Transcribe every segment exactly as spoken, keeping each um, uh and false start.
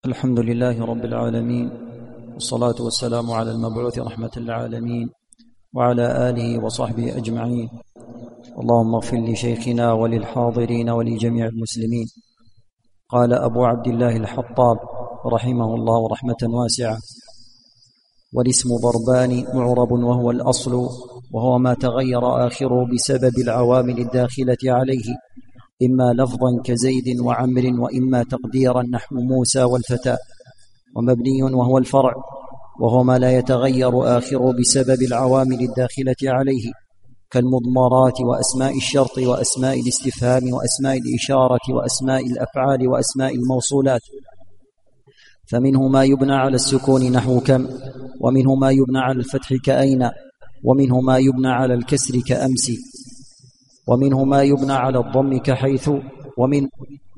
الحمد لله رب العالمين، والصلاة والسلام على المبعوث رحمة للعالمين وعلى آله وصحبه أجمعين. اللهم اغفر لشيخنا وللحاضرين ولجميع المسلمين. قال أبو عبد الله الحطاب رحمه الله رحمة واسعة: والاسم ضربان معرب وهو الأصل، وهو ما تغير آخره بسبب العوامل الداخلة عليه، إما لفظا كزيد وعمر، وإما تقديرا نحو موسى والفتى. ومبني وهو الفرع، وهو ما لا يتغير آخره بسبب العوامل الداخلة عليه، كالمضمرات وأسماء الشرط وأسماء الاستفهام وأسماء الإشارة وأسماء الأفعال وأسماء الموصولات. فمنه ما يبنى على السكون نحو كم، ومنه ما يبنى على الفتح كأين، ومنه ما يبنى على الكسر كأمس، ومنه ما يبنى على الضم كحيث، ومن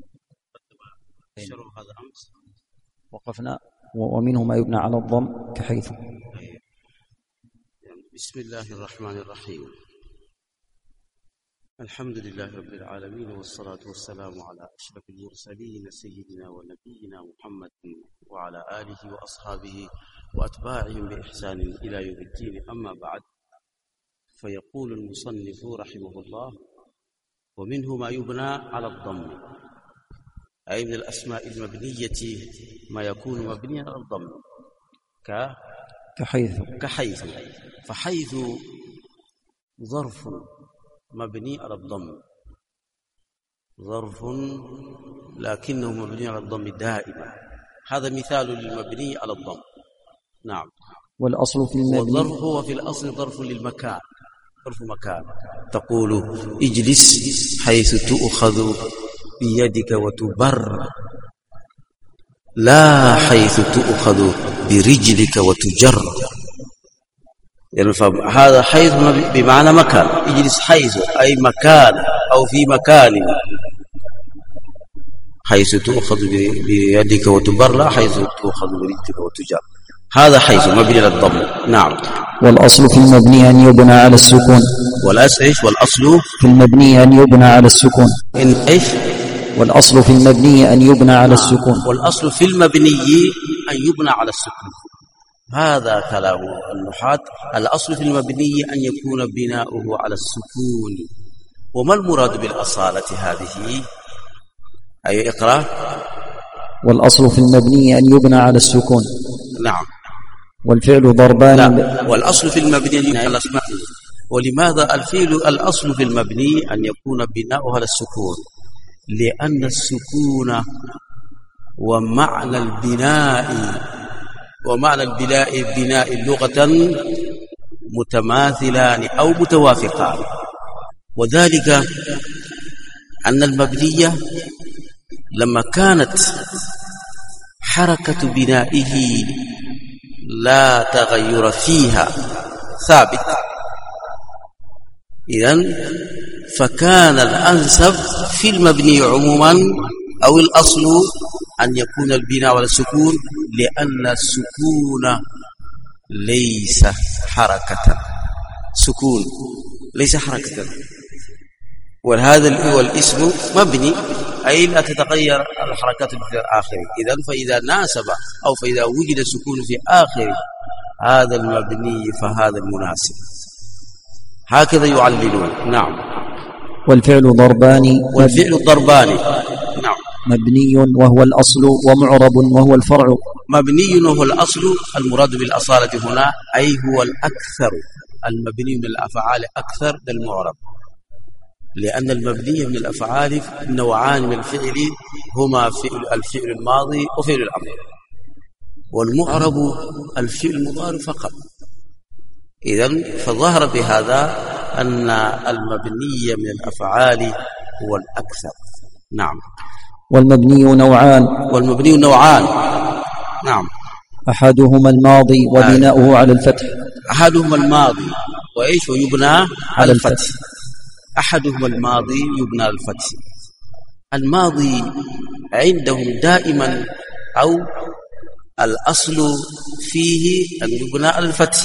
وقفنا ومنه ما يبنى على الضم كحيث. بسم الله الرحمن الرحيم. الحمد لله رب العالمين، والصلاة والسلام على أشرف المرسلين سيدنا ونبينا محمد وعلى آله وأصحابه وأتباعهم بإحسان إلى يوم الدين. أما بعد، فيقول المصنف رحمه الله: ومنه ما يبنى على الضم، أي من الأسماء المبنية ما يكون مبنيا على الضم، ك كحيث كحيث فحيث ظرف مبني على الضم، ظرف لكنه مبني على الضم دائما. هذا مثال للمبني على الضم. نعم. والأصل في المبني، والظرف هو في الأصل ظرف للمكان، ظرف مكان. تقول اجلس حيث تؤخذ بيدك وتبر، لا حيث تؤخذ برجلك وتجر. يعني هذا حيث بمعنى مكان. اجلس حيث أي مكان أو في مكان، حيث تؤخذ بيدك وتبر، لا حيث تؤخذ برجلك وتجر. هذا حيث مبني على الضم. نعم. والأصل في المبني أن يبنى على السكون. والأصل إيش؟ والأصل في المبني أن يبنى على السكون. إن إيش؟ والأصل في المبني أن يبنى على السكون. والأصل في المبني أن يبنى على السكون. هذا كلام النحاة. الأصل في المبني أن يكون بناؤه على السكون. وما المراد بالأصالة هذه؟ أي اقرأ. والأصل في المبني أن يبنى على السكون. نعم. والفعل ضربان. لا. والأصل في المبني أن يبنى على السكون. ولماذا الفعل الأصل في المبني أن يكون بناؤه على السكون؟ لأن السكون ومعنى البناء ومعنى البناء بناء لغة متماثلان أو متوافقان، وذلك أن المبنية لما كانت حركة بنائه لا تغير فيها ثابت، إذن فكان الأنسب في المبني عموما أو الأصل أن يكون البناء على السكون، لأن السكون ليس حركة، سكون ليس حركة، وهذا هو الاسم مبني، أي لا تتغير الحركات في الآخر. إذن فإذا ناسب أو فإذا وجد السكون في آخر هذا المبني فهذا المناسب. هكذا يعللون. نعم. والفعل ضربان. والفعل ضربان. نعم. مبني وهو الأصل، ومعرب وهو الفرع. مبني وهو الأصل، المراد بالأصالة هنا أي هو الأكثر. المبني من الأفعال أكثر من المعرب، لأن المبني من الأفعال نوعان من الفعل، هما فعل الفعل الماضي وفعل الأمر، والمعرب الفعل المضارع فقط. إذن فظهر بهذا أن المبني من الأفعال هو الأكثر. نعم. والمبني نوعان. والمبني نوعان. نعم. أحدهما الماضي وبناؤه على الفتح. أحدهما الماضي وإيش ويبنى على الفتح. أحدهما الماضي يبنى على الفتح. الماضي عندهم دائما أو الأصل فيه أن يبنى على الفتح،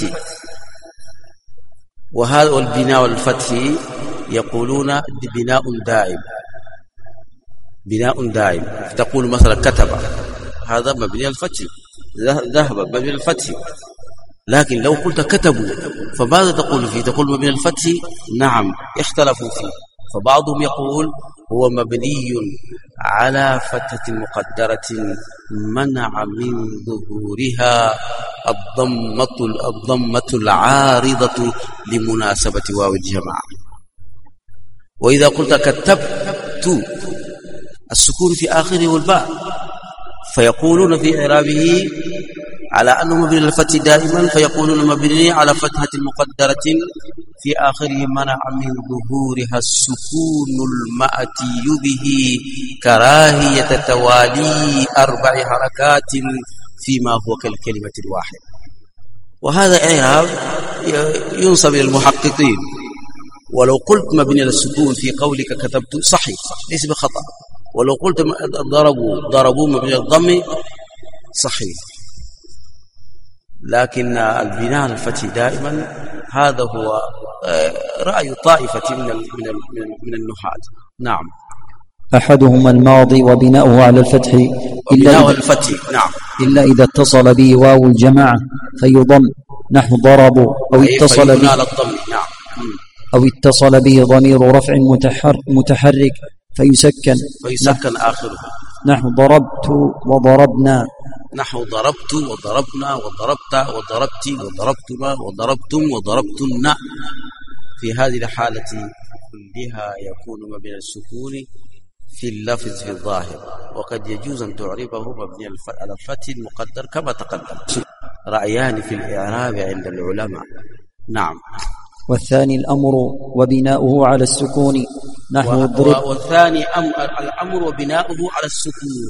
وهذا والبناء والفتح يقولون بناء دائم، بناء دائم. تقول مثلا كتب هذا مبني الفتح، ذهب مبني الفتح. لكن لو قلت كتبوا فماذا تقول فيه؟ تقول مبني الفتح؟ نعم، اختلفوا فيه، فبعضهم يقول هو مبني على فتحة مقدرة منع من ظهورها الضمة الضمة العارضة لمناسبة واو الجماعة. وإذا قلت كتبت السكون في آخره والباء، فيقولون في إعرابه على أنه مبني للفتح دائما، فيقولون مبني على فتحة مقدرة في آخره منع من ظهورها السكون المأتي به كراهية توالي أربع حركات فيما هو كالكلمة الواحدة. وهذا إعراب ينسب للمحققين. ولو قلت مبني للسكون في قولك كتبت صحيح ليس بخطأ، ولو قلت ضربوا ضربوا مبني للضم صحيح. لكن البناء للفتح دائما هذا هو رأي طائفة من من النحاة. نعم. أحدهما الماضي وبناؤه على الفتح إلا إذا الفتح نعم إلا إذا اتصل به واو الجماعة فيضم، نحو ضربوا، أو اتصل به على الضم نعم أو اتصل به ضمير رفع متحر متحرك فيسكن فيسكن آخره، نحو ضربت وضربنا، نحو ضربت وضربنا وضربت وضربت وضربتما وضربتم وضربتن. في هذه الحالة كلها يكون مبني السكون في اللفظ في الظاهر، وقد يجوز أن تعربه مبني على الفتح المقدر كما تقدم. رأيان في الإعراب عند العلماء. نعم. والثاني الأمر وبناؤه على السكون، نحو اضرب. والثاني الأمر وبناؤه على السكون،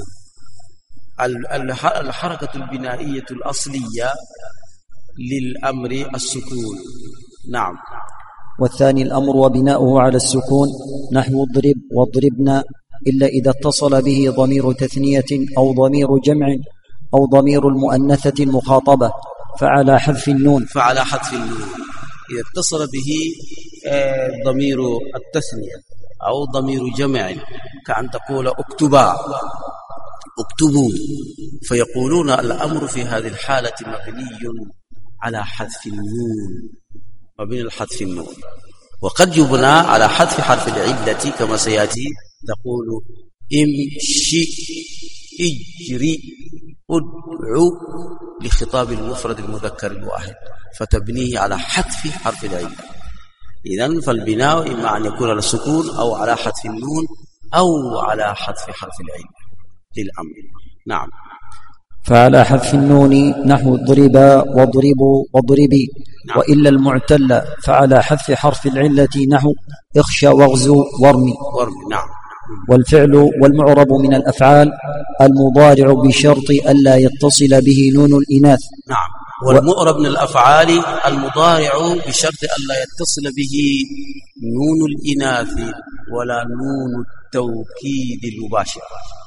الحركة البنائية الأصلية للأمر السكون. نعم. والثاني الأمر وبناؤه على السكون، نحو اضرب واضربنا، إلا إذا اتصل به ضمير تثنية أو ضمير جمع أو ضمير المؤنثة المخاطبة، فعلى حذف النون فعلى حذف النون إذا اتصل به ضمير التثنية أو ضمير جمع، كأن تقول اكتبا اكتبوا، فيقولون الأمر في هذه الحالة مبني على حذف النون، مبني على حذف النون. وقد يبنى على حذف حرف العلة كما سيأتي، تقول امشي اجري ادعو لخطاب المفرد المذكر الواحد، فتبنيه على حذف حرف العلة. إذن فالبناء إما أن يكون على السكون أو على حذف النون أو على حذف حرف العلة للأمر. نعم. فعلى حذف النون نحو اضربا واضربوا واضربي. نعم. وإلا المعتل فعلى حذف حرف العلة نحو اخشى واغزو وارمي. وارمي. نعم. والفعل والمعرب من الأفعال المضارع بشرط ألا يتصل به نون الإناث. نعم. والمعرب من الأفعال المضارع بشرط ألا يتصل به نون الإناث ولا نون التوكيد المباشر.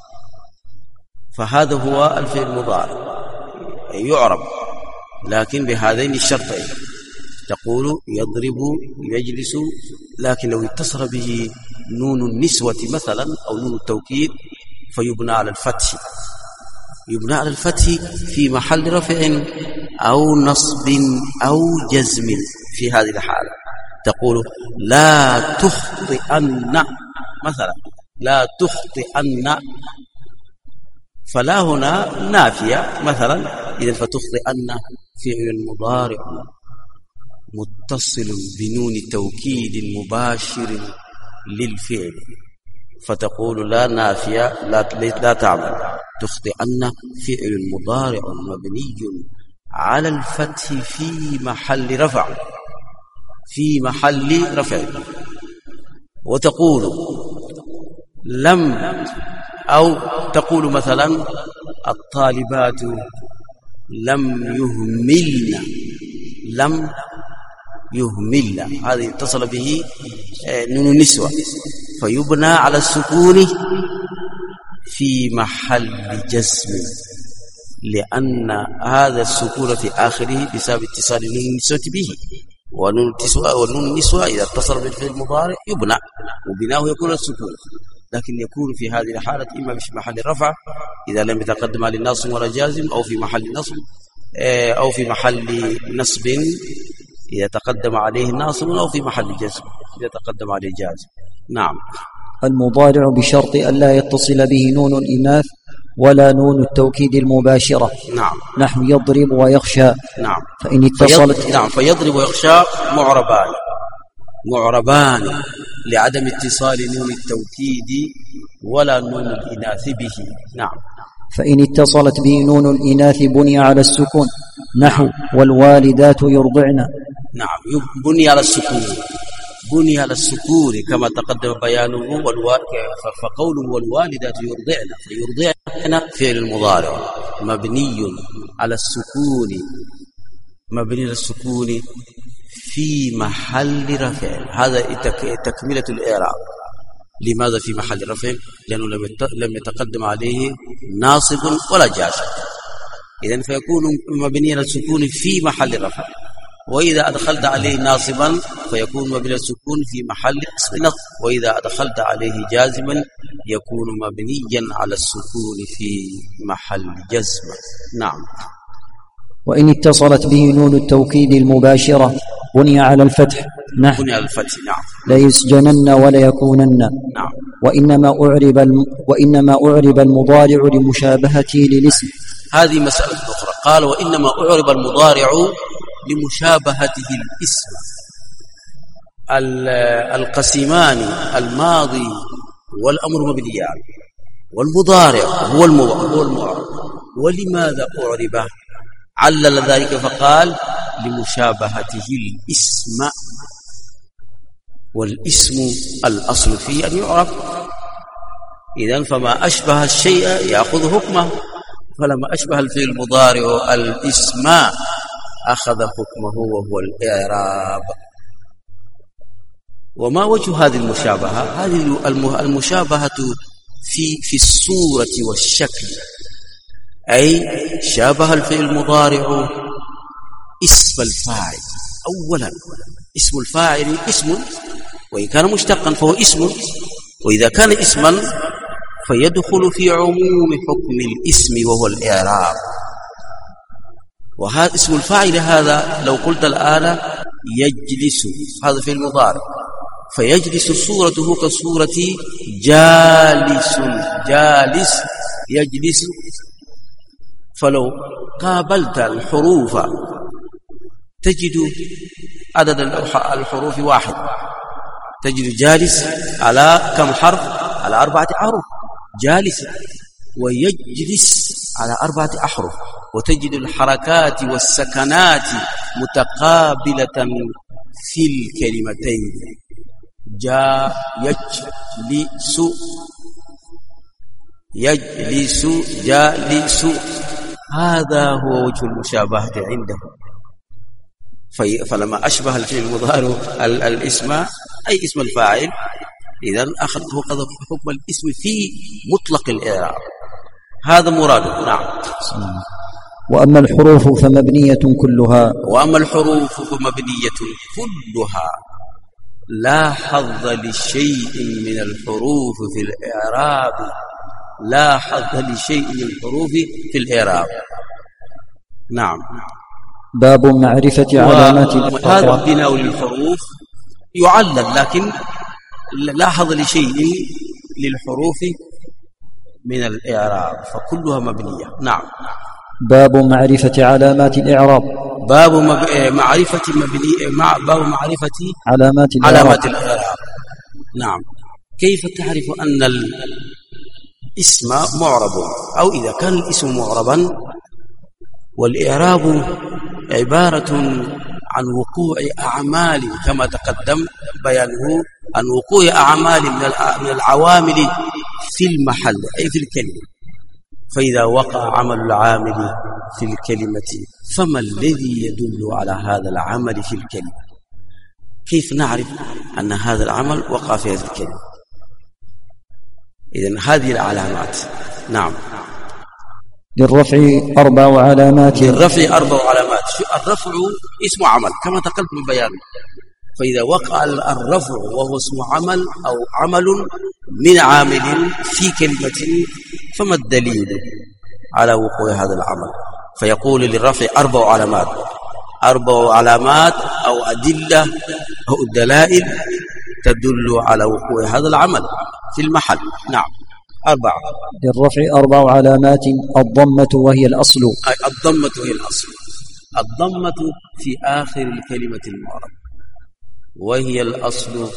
فهذا هو الفعل المضارع يعرب لكن بهذين الشرطين، تقول يضرب يجلس، لكن لو اتصل به نون النسوة مثلا أو نون التوكيد فيبنى على الفتح، يبنى على الفتح في محل رفع أو نصب أو جزم. في هذه الحالة تقول لا تخطئن مثلا، لا تخطئن، فلا هنا نافية مثلا، إذن فتخطئن فعل مضارع متصل بنون توكيد مباشر للفعل، فتقول لا نافية لا, لا تعمل، تخطئن فعل مضارع مبني على الفتح في محل رفع، في محل رفع. وتقول لم، أو تقول مثلا الطالبات لم يهملن، لم يهملن، هذه اتصل به نون النسوة فيبنى على السكون في محل جزم، لأن هذا السكون في آخره بسبب اتصال نون النسوة به، ونون النسوة ونون النسوة إذا اتصل بالفعل المضارع يبنى وبناه يكون السكون، لكن يكون في هذه الحالة إما في محل رفع إذا لم يتقدم عليه ناصب ولا جازم، أو في محل نصب أو في محل نصب إذا تقدم عليه ناصب، أو في محل جزم إذا تقدم عليه جازم. نعم. المضارع بشرط ألا يتصل به نون الإناث ولا نون التوكيد المباشرة. نعم. نحو يضرب ويخشى. نعم. فإن اتصلت فيض... نعم فيضرب ويخشى معربان معربان لعدم اتصال نون التوكيد ولا نون الإناث به. نعم. فإن اتصلت به نون الإناث بني على السكون. نحو والوالدات يرضعن. نعم. بني على السكون بني على السكون كما تقدم بيانه. والوالد فقوله والوالدات يرضعن، فيرضعن فعل المضارع مبني على السكون مبني على السكون في محل رفع. هذا تكملة الإعراب. لماذا في محل رفع؟ لأنه لم يتقدم عليه ناصب ولا جازم، إذن فيكون مبني على السكون في محل رفع. وإذا أدخلت عليه ناصبا فيكون مبني على السكون في محل نصب، وإذا أدخلت عليه جازما يكون مبنيا على السكون في محل جزم. نعم. وإن اتصلت به نون التوكيد المباشرة بني على الفتح. نحو بني على الفتح. نعم. ليسجنن ولا يكونن. نعم. وإنما أعرب الم... وإنما أعرب المضارع لمشابهته للاسم. هذه مسألة أخرى. قال وإنما أعرب المضارع لمشابهته الاسم. القسمان الماضي والأمر مبنيان، والمضارع هو المعرب. ولماذا أعرب؟ علل ذلك فقال لمشابهته الاسم، والاسم الأصل فيه أن يعرف. إذن فما أشبه الشيء يأخذ حكمه، فلما أشبه الفعل المضارع الاسم أخذ حكمه وهو الإعراب. وما وجه هذه المشابهة؟ هذه المشابهة في في الصورة والشكل، أي شابه الفعل المضارع اسم الفاعل. أولا اسم الفاعل اسم، وإن كان مشتقا فهو اسم، وإذا كان اسما فيدخل في عموم حكم الاسم وهو الإعراب. وهذا اسم الفاعل هذا لو قلت الآن يجلس، هذا فعل مضارع، فيجلس صورته كصورة جالس جالس يجلس. فلو قابلت الحروف تجد عدد الحروف واحد، تجد جالس على كم حرف؟ على أربعة أحرف جالس، ويجلس على أربعة أحرف، وتجد الحركات والسكنات متقابلة في الكلمتين. جاء يجلس يجلس جالس، هذا هو وجه المشابهة عنده. فلما أشبه الفعل المضارع الاسم أي اسم الفاعل، إذن أخذ حكم الاسم في مطلق الإعراب. هذا مراده. نعم. وأما الحروف فمبنية كلها وأما الحروف فمبنية كلها لا حظ لشيء من الحروف في الإعراب لا حظ لشيء من الحروف في الإعراب. نعم. باب معرفة علامات الإعراب. هذا بناء للحروف يعلل، لكن لا حظ لشيء للحروف من الإعراب فكلها مبنية. نعم. باب معرفة علامات الإعراب. باب معرفة مبني مع باب معرفة علامات الإعراب. علامات الإعراب. نعم. كيف تعرف أن الاسم معرب؟ أو إذا كان الاسم معربا، والإعراب عبارة عن وقوع أعمال كما تقدم بيانه، عن وقوع أعمال من العوامل في المحل أي في الكلمة. فإذا وقع عمل العامل في الكلمة فما الذي يدل على هذا العمل في الكلمة؟ كيف نعرف أن هذا العمل وقع في هذه الكلمة؟ إذن هذه العلامات. نعم. للرفع أربع علامات. للرفع أربع علامات. الرفع اسم عمل كما تقدم البيان، فإذا وقع الرفع وهو اسم عمل أو عمل من عامل في كلمة، فما الدليل على وقوع هذا العمل؟ فيقول للرفع أربع علامات، أربع علامات أو أدلة أو دلائل تدل على وقوع هذا العمل في المحل. نعم، أربعة. للرفع أربع علامات: الضمة وهي الأصل. أي الضمة هي الأصل. الضمة في آخر الكلمة المعربة وهي الأصل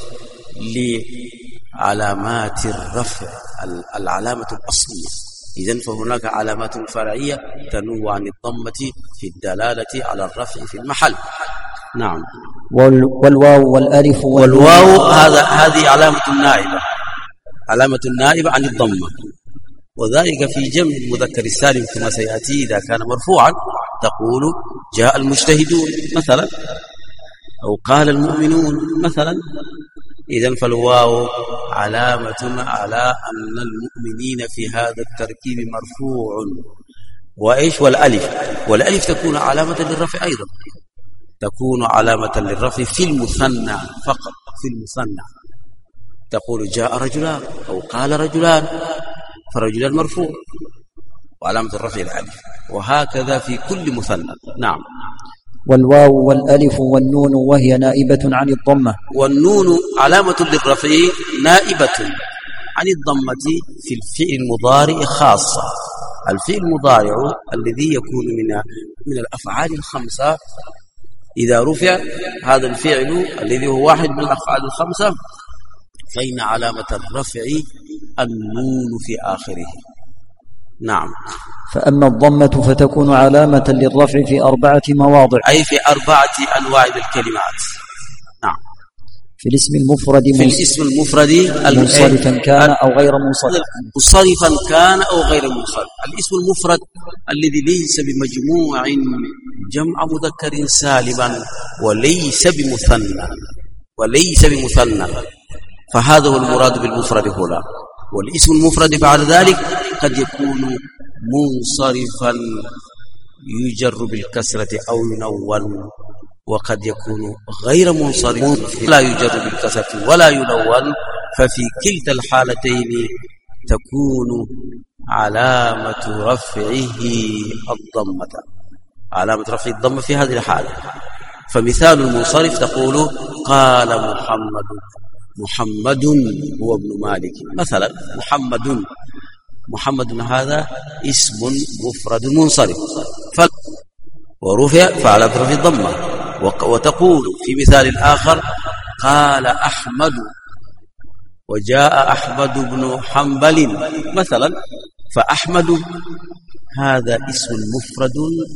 لعلامات الرفع، العلامة الأصلية. إذن فهناك علامات فرعية تنوب عن الضمة في الدلالة على الرفع في المحل. نعم. والواو والألف والواو هذا هذه علامة النائبة، علامة النائبة عن الضمة، وذلك في جمع المذكر السالم كما سيأتي إذا كان مرفوعا تقول جاء المجتهدون مثلا، أو قال المؤمنون مثلا. إذن فالواو علامة على أن المؤمنين في هذا التركيب مرفوع. وإيش؟ والألف، والألف تكون علامة للرفع أيضا، تكون علامة للرفع في المثنى فقط، في المثنى تقول جاء رجلان أو قال رجلان، فرجلان مرفوع وعلامة الرفع الألف، وهكذا في كل مثنى. نعم. والواو والألف والنون وهي نائبة عن الضمة. والنون علامة للرفع نائبة عن الضمة في الفعل المضارع خاصة. الفعل المضارع الذي يكون من من الأفعال الخمسة إذا رفع هذا الفعل الذي هو واحد من الأفعال الخمسة فإن علامة الرفع النون في آخره. نعم. فأما الضمة فتكون علامة للرفع في أربعة مواضع، أي في أربعة أنواع الكلمات. نعم. في الاسم المفرد في الاسم المفرد منصرفا كان أو غير منصرف، منصرفا كان أو غير منصرف. الاسم المفرد الذي ليس بمجموع جمع مذكر سالما وليس بمثنى، وليس بمثنى، فهذا هو المراد بالمفرد هنا. والاسم المفرد بعد ذلك قد يكون منصرفا يجر بالكسرة أو ينون، وقد يكون غير منصرف لا يجر بالكسرة ولا ينون، ففي كلتا الحالتين تكون علامة رفعه الضمة، علامة رفع الضمة في هذه الحالة. فمثال المنصرف تقول قال محمد، محمد هو ابن مالك مثلا، محمد، محمد هذا اسم مفرد منصرف ف... ورفع فعلى رفع الضمة. وتقول في مثال آخر قال أحمد وجاء أحمد بن حنبل مثلا، فأحمد هذا اسم مفرد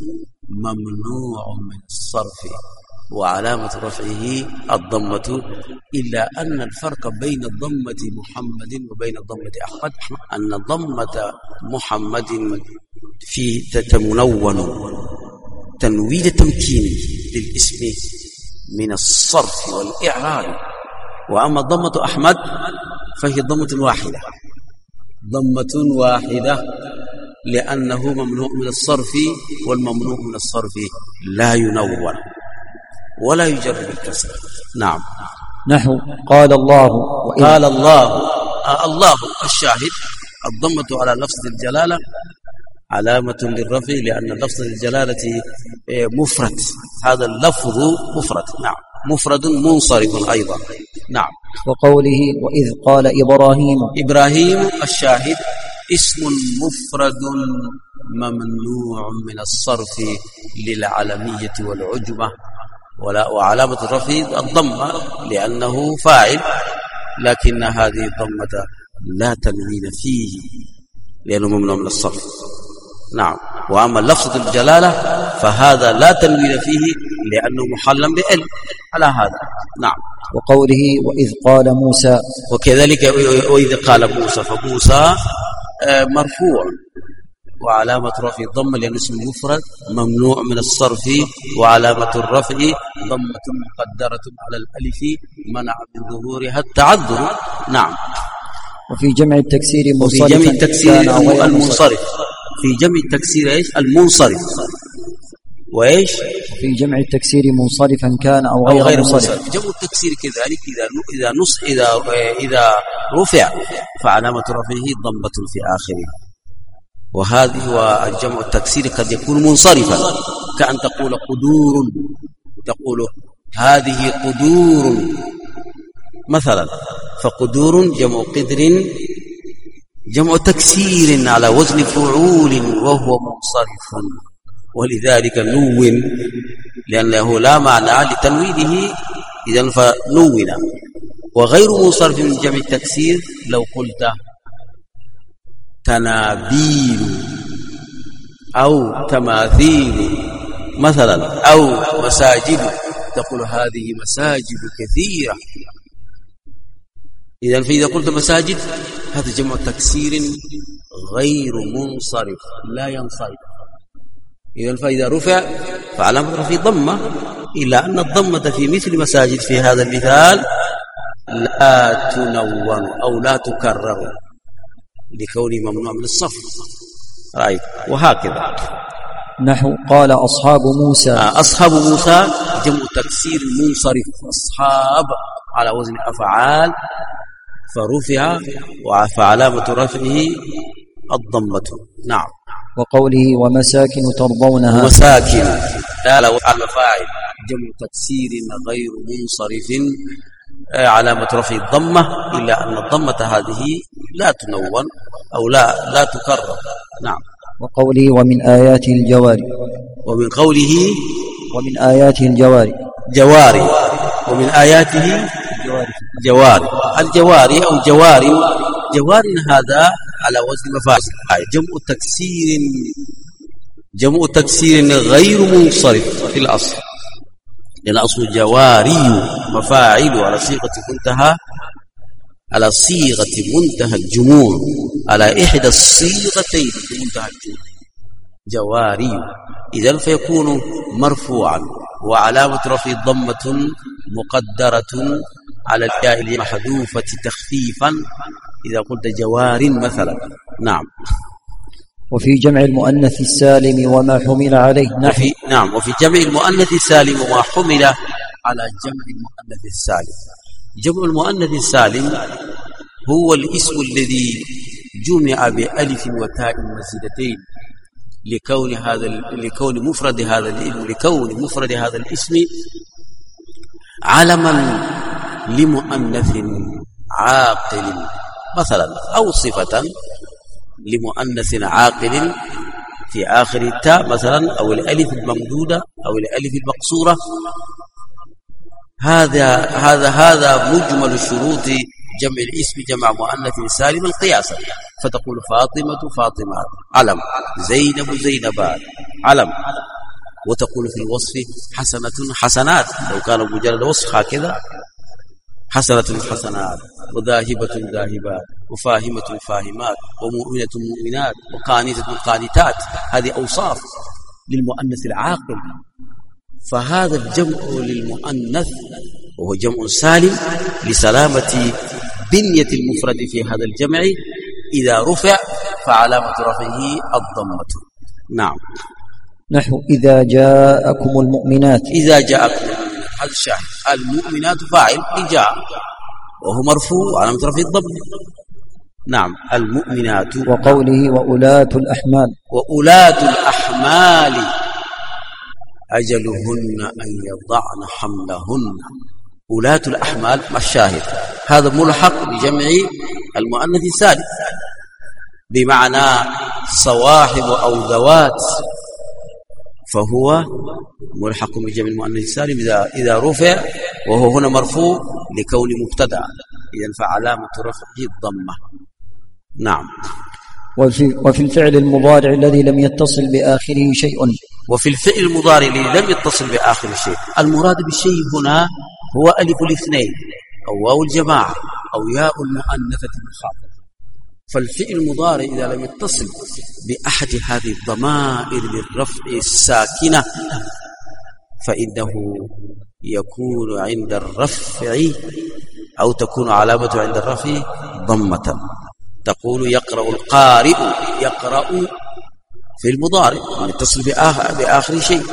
ممنوع من الصرف وعلامة رفعه الضمة، إلا أن الفرق بين الضمة محمد وبين الضمة أحمد أن ضمة محمد في تتمنون تنوين تمكين للاسم من الصرف والإعراب، وأما ضمة أحمد فهي ضمة واحدة، ضمة واحدة لأنه ممنوع من الصرف، والممنوع من الصرف لا ينون ولا يجر بالكسر. نعم. نحو قال الله، قال الله، آه الله الشاهد الضمة على لفظ الجلالة علامة للرفع، لأن لفظ الجلالة مفرد، هذا اللفظ مفرد. نعم، مفرد منصرف أيضا. نعم. وقوله وإذ قال إبراهيم، إبراهيم الشاهد اسم مفرد ممنوع من الصرف للعلمية والعجمة، وعلامة الرفع الضمة لأنه فاعل، لكن هذه الضمة لا تنوين فيه لأنه ممنوع من الصرف. نعم. وأما لفظ الجلالة فهذا لا تنوين فيه لأنه محل بأل على هذا. نعم. وقوله وإذ قال موسى، وكذلك وإذ قال موسى، فموسى مرفوع وعلامة رفع الضمة لأنه اسم مفرد ممنوع من الصرف، وعلامة الرفع ضمة مقدرة على الألف منع من ظهورها التعذر. نعم. وفي جمع التكسير وفي جمع التكسير المنصرف، في جمع التكسير ايش؟ المنصرف، وإيش؟ في جمع التكسير منصرفا كان أو غير, أو غير منصرف. منصرف. جمع التكسير كذلك إذا إذا نص إذا إذا رفع فعلامة رفعه ضمة في آخره. وهذه والجمع التكسير قد يكون منصرفا، كأن تقول قدور، تقول هذه قدور مثلا، فقدور جمع قدر جمع تكسير على وزن فعول وهو منصرف، ولذلك نون لأنه لا معنى لتنوينه إذن فنون. وغير منصرف من جمع التكسير لو قلت تنابيل أو تماثيل مثلا أو مساجد، تقول هذه مساجد كثيرة. إذن فإذا قلت مساجد هذا جمع تكسير غير منصرف لا ينصرف. إذن فإذا رفع فعلامة رفعه ضمة، إلا أن الضمة في مثل مساجد في هذا المثال لا تنون أو لا تكرر لكونه ممنوع من الصف. رأيت؟ وهكذا نحو قال أصحاب موسى. أصحاب موسى جمع تكسير منصرف، أصحاب على وزن أفعال فرفع وفعلامة رفعه الضمة. نعم. وقوله ومساكن ترضونها، مساكن لا لو على فاعل جمع تكسير غير منصرف علامة رفع الضمة، إلا أن الضمة هذه لا تنون أو لا لا تكرر. نعم. وقوله ومن آياته الجواري، ومن قوله ومن آياته الجواري جواري، ومن آياته جواري. الجواري أو جواري، جواري هذا على وزن مفاعل جمع تكسير جمع تكسير غير منصرف في الأصل، لأن أصل جواري مفاعل على صيغة منتهى على صيغة منتهى الجموع، على إحدى الصيغتين في منتهى الجموع جواري. إذن فيكون مرفوعا وعلامة رفعه ضمة مقدرة على الياء المحذوفة تخفيفا إذا قلت جوار مثلا. نعم. وفي جمع المؤنث السالم وما حمل عليه نحو. نعم. وفي جمع المؤنث السالم وما حمل على جمع المؤنث السالم. جمع المؤنث السالم هو الاسم الذي جمع بألف وتاء مزيدتين لكون هذا لكون مفرد هذا الاسم لكون مفرد هذا الاسم علما لمؤنث عاقل مثلا، أو صفة لمؤنث عاقل في آخر التاء مثلا، أو الألف الممدودة أو الألف المقصورة. هذا هذا هذا مجمل شروط جمع الاسم جمع مؤنث سالما قياسا. فتقول فاطمة فاطمات علم، زينب زينبات علم. وتقول في الوصف حسنة حسنات لو كان مجرد وصف هكذا، حسنة حسنات، وذاهبة ذاهبات، وفاهمة فاهمات، ومؤمنة مؤمنات، وقانتة قانتات. هذه أوصاف للمؤنث العاقل. فهذا الجمع للمؤنث وهو جمع سالم لسلامة بنية المفرد في هذا الجمع. إذا رفع فعلامة رفعه الضمة. نعم. نحو إذا جاءكم المؤمنات. إذا جاءكم المؤمنات هذا الشاهد. المؤمنات فاعل إجاء وهو مرفوع علامة رفعه الضمة. نعم. المؤمنات. وقوله وأولاة الأحمال. وأولاة الأحمال أجلهن أن يضعن حملهن. أولاة الأحمال ما الشاهد؟ هذا ملحق بجمع المؤنث السالم بمعنى صواحب أو ذوات، فهو ملحق بجمع المؤنث السالم إذا إذا رفع، وهو هنا مرفوع لكون مبتدأ، إذن فعلامة رفعه الضمة. نعم. وفي, وفي الفعل المضارع الذي لم يتصل بآخره شيء. وفي الفعل المضارع الذي لم يتصل بآخر شيء، المراد بالشيء هنا هو ألف الاثنين أو واو الجماعة أو ياء المؤنثة المخاطبة. فالفعل المضارع إذا لم يتصل بأحد هذه الضمائر للرفع الساكنة فإنه يكون عند الرفع أو تكون علامة عند الرفع ضمة. تقول يقرأ القارئ، يقرأ في المضارع يتصل بآخر, بآخر شيء من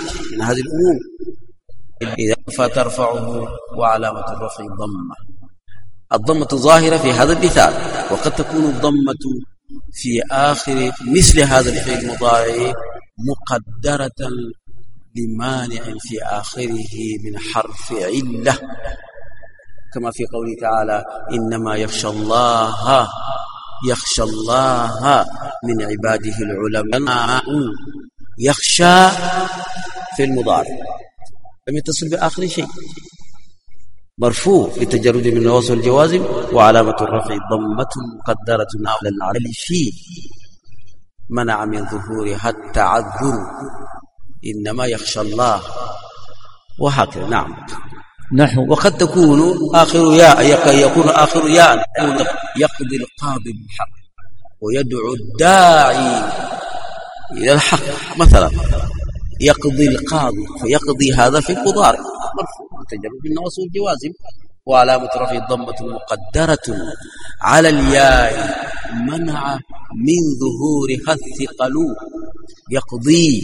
هذه الأمور إذا فترفعه وعلامة الرفع ضمة. الضمة ظاهرة في هذا المثال، وقد تكون الضمة في آخر مثل هذا الفعل المضارع مقدرة لمانع في آخره من حرف علة، كما في قوله تعالى إنما يخشى الله يخشى الله من عباده العلماء. يخشى في المضارع لم يتصل بآخر شيء، مرفوع للتجرد من النواصب والجوازم، وعلامة الرفع ضمة مقدرة على العلل فيه منع من ظهورها التعذر، إنما يخشى الله، وهكذا. نعم. نحو وقد تكون آخر ياء يكون آخر ياء يقضي القاضي بالحق ويدعو الداعي إلى الحق، مثلا يقضي القاضي، فيقضي هذا في المضارع مرفوع تجرد بالنواصب والجوازم، وعلامة رفع الضمة مقدرة على الياء منع من ظهورها الثقل يقضي.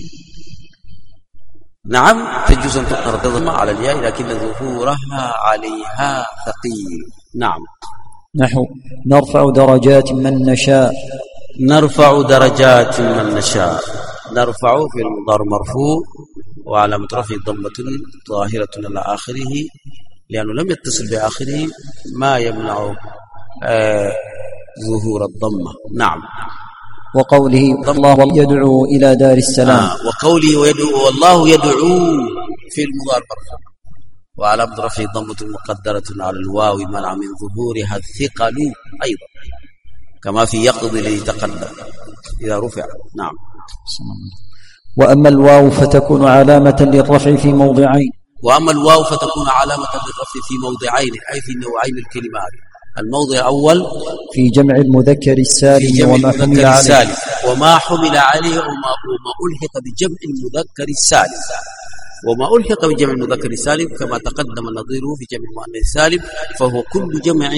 نعم تجوز أن تقرأ الضمة على الياء لكن ظهورها عليها ثقيل. نعم. نحو نرفع درجات من نشاء. نرفع درجات من نشاء، نرفع في المضارع مرفوع وعلامة رفع ضمة ظاهرة على آخره لأنه لم يتصل بآخره ما يمنع آه ظهور الضمة. نعم. وقوله الله يدعو إلى دار السلام. آه. وقوله ويدعو والله يدعو في المضارع مرفوع وعلامة رفع ضمة مقدرة على الواو منع من ظهورها الثقل أيضا، كما في يقضي الذي تقدم إذا رفع. نعم. وأما الواو فتكون علامة للرفع في موضعين. وأما الواو فتكون علامة للرفع في موضعين، أي في نوعين الكلمات. الموضع الأول في جمع المذكر السالم وما حمل عليه وما حمل عليه وما, وما ألحق بجمع المذكر السالم. وما ألحق بجمع المذكر السالم كما تقدم نظيره في جمع المؤنث السالم، فهو كل جمع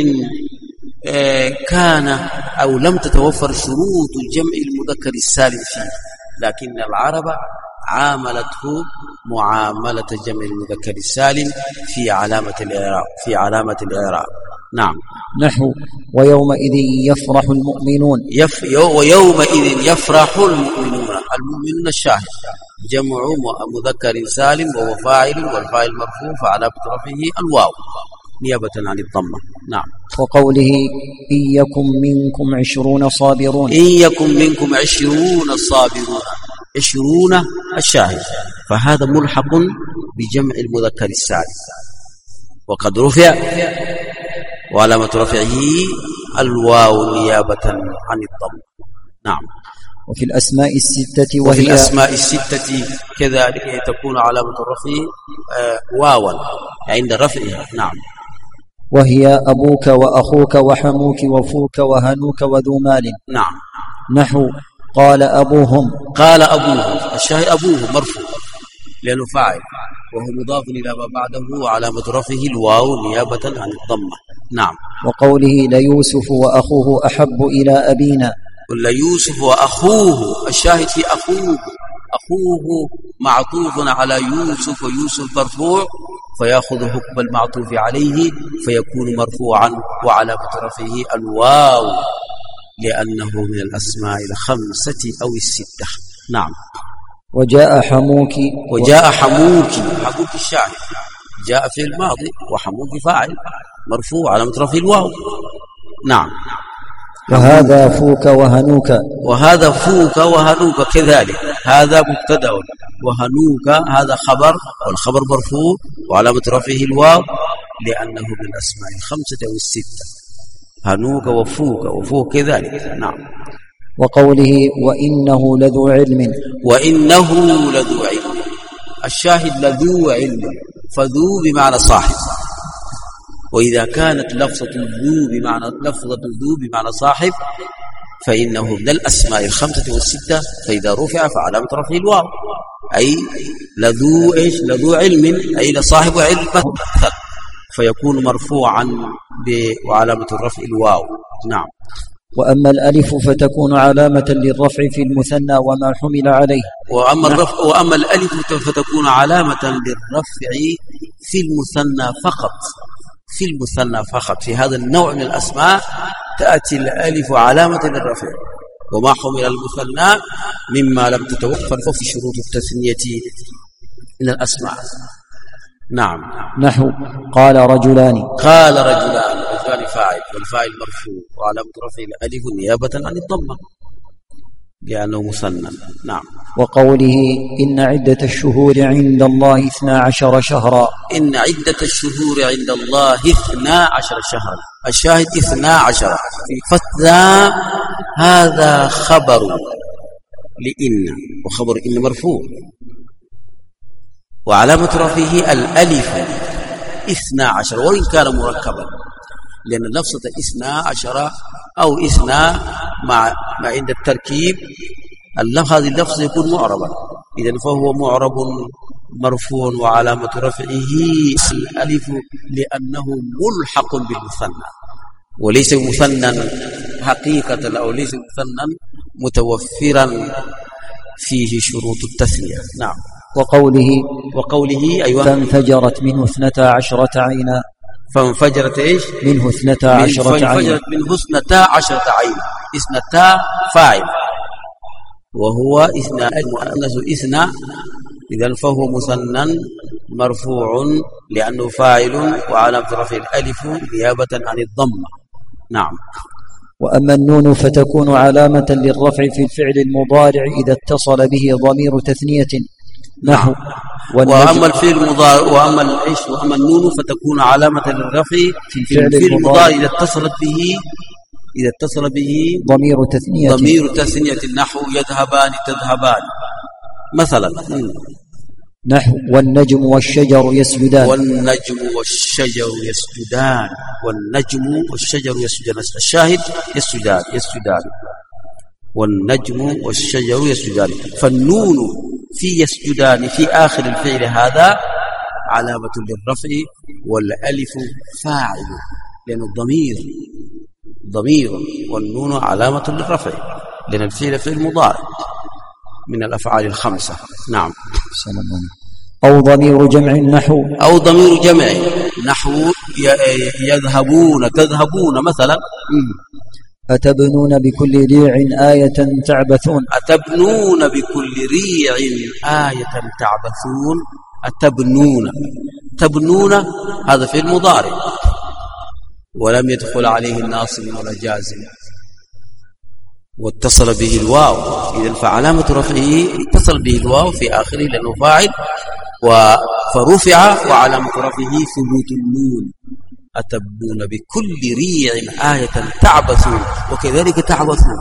كان أو لم تتوفر شروط جمع المذكر السالم فيه، لكن العرب عاملته معاملة جمع المذكر السالم في علامة الإعراب في علامة الإعراب. نعم. نحو ويومئذ يفرح المؤمنون. يف ويومئذ يفرح المؤمنون. المؤمنون الشاهد جمع مذكر سالم وهو فاعل، والفاعل مرفوع فعلامة رفعه الواو نيابة عن الضمة. نعم. وقوله إن يكن منكم عشرون صابرون. إن يكن منكم عشرون صابرون، عشرون الشاهد، فهذا ملحق بجمع المذكر السالم وقد رفع وعلامة رفعه الواو نيابة عن الضمة. نعم. وفي الأسماء الستة وهي وفي الأسماء الستة كذلك تكون علامة الرفع آه واوا عند رفعها. نعم. وهي أبوك وأخوك وحموك وفوك وهنوك وذو مال. نعم. نحو قال أبوهم. قال أبوهم الشاهد أبوه مرفوع لأنه فاعل وهو مضاف إلى ما بعده وعلامة رفعه الواو نيابة عن الضمة. نعم. وقوله ليوسف وأخوه أحب إلى أبينا. ليوسف وأخوه الشاهد في أخوه، أخوه معطوف على يوسف ويوسف مرفوع فيأخذ حكم المعطوف عليه فيكون مرفوعا وعلامة رفعه الواو لأنه من الأسماء الخمسة أو الستة. نعم. وجاء حموك. وجاء حموك حموك الشاهد جاء في الماضي وحموك فاعل مرفوع علامة رفعه الواو. نعم. وهذا فوك وهنوك. وهذا فوك وهنوك كذلك، هذا مبتدأ وهنوك هذا خبر والخبر مرفوع وعلامة رفعه الواو لأنه من الأسماء الخمسة أو الستة، هنوك وفوك وفوك كذلك. نعم. وقوله وإنه لذو علم. وإنه لذو علم الشاهد لذو علم، فذو بمعنى صاحب، وإذا كانت لفظة ذو بمعنى لفظة ذو بمعنى صاحب فإنه من الأسماء الخمسة والستة، فإذا رفع فعلامة رفعه الواو أي لذو إيش لذو علم أي لصاحب علم فيكون مرفوعا وعلامة الرفع الواو. نعم. وأما الألف فتكون علامة للرفع في المثنى وما حمل عليه. وأما, الرفع وأما الألف فتكون علامة للرفع في المثنى فقط، في المثنى فقط. في هذا النوع من الأسماء تأتي الألف علامة للرفع، وما حمل المثنى مما لم تتوفر في شروط التثنية من الأسماء. نعم. نحو قال رجلان، قال رجلان، رجلان فاعل، والفاعل مرفوع وعلامة رفعه الألف نيابة عن الضمة لأنه مثنى. نعم. وقوله إن عدة الشهور عند الله اثنا عشر شهرا، إن عدة الشهور عند الله اثنا عشر شهرا، الشاهد اثنا عشر. فاثنا هذا خبر لإن، وخبر إن مرفوع وعلامة رفعه الألف اثنا عشر، وإن كان مركبا، لأن لفظة اثنا عشر أو اثنا مع, مع عند التركيب اللفظ هذه اللفظ يكون معربا، إذن فهو معرب مرفوع وعلامة رفعه الألف لأنه ملحق بالمثنى وليس مثنى حقيقة، أو ليس مثنى متوفرا فيه شروط التثنية. نعم. وقوله وقوله أيوة فانفجرت منه اثنتا عشرة عينا، فانفجرت إيش؟ منه اثنتا عشرة عينا، فانفجرت منه اثنتا عشرة عينا، اثنتا فاعل وهو اثنا المؤنث اثنا، إذن فهو مثنى مرفوع لأنه فاعل وعلامة رفعه الألف نيابة عن الضمة. نعم. وأما النون فتكون علامة للرفع في الفعل المضارع إذا اتصل به ضمير تثنية. نحو وأما الفعل المضارع وأما الإيش وأما النون فتكون علامة للرفع في الفعل المضارع إذا اتصلت به إذا اتصل به ضمير تثنية ضمير تثنية. نحو يذهبان تذهبان مثلا. نحو والنجم والشجر يسجدان، والنجم والشجر يسجدان، والنجم والشجر يسجدان، الشاهد يسجدان يسجدان والنجم والشجر يسجدان. فالنون في يسجدان في آخر الفعل هذا علامة للرفع، والألف فاعل لأن الضمير ضمير، والنون علامة للرفع لأن الفعل فعل مضارع من الأفعال الخمسة. نعم. أو ضمير جمع نحو أو ضمير جمع نحو يذهبون تذهبون مثلا. أتبنون بكل ريع آية تعبثون، أتبنون بكل ريع آية تعبثون. أتبنون تبنون هذا فعل مضارع ولم يدخل عليه الناصب ولا جازم واتصل به الواو، إذن فعلامة رفعه اتصل به الواو في آخره لأنه فاعل فرفع وعلامة رفعه ثبوت النون. أتبنون بكل ريع آية تعبثون، وكذلك تعبثون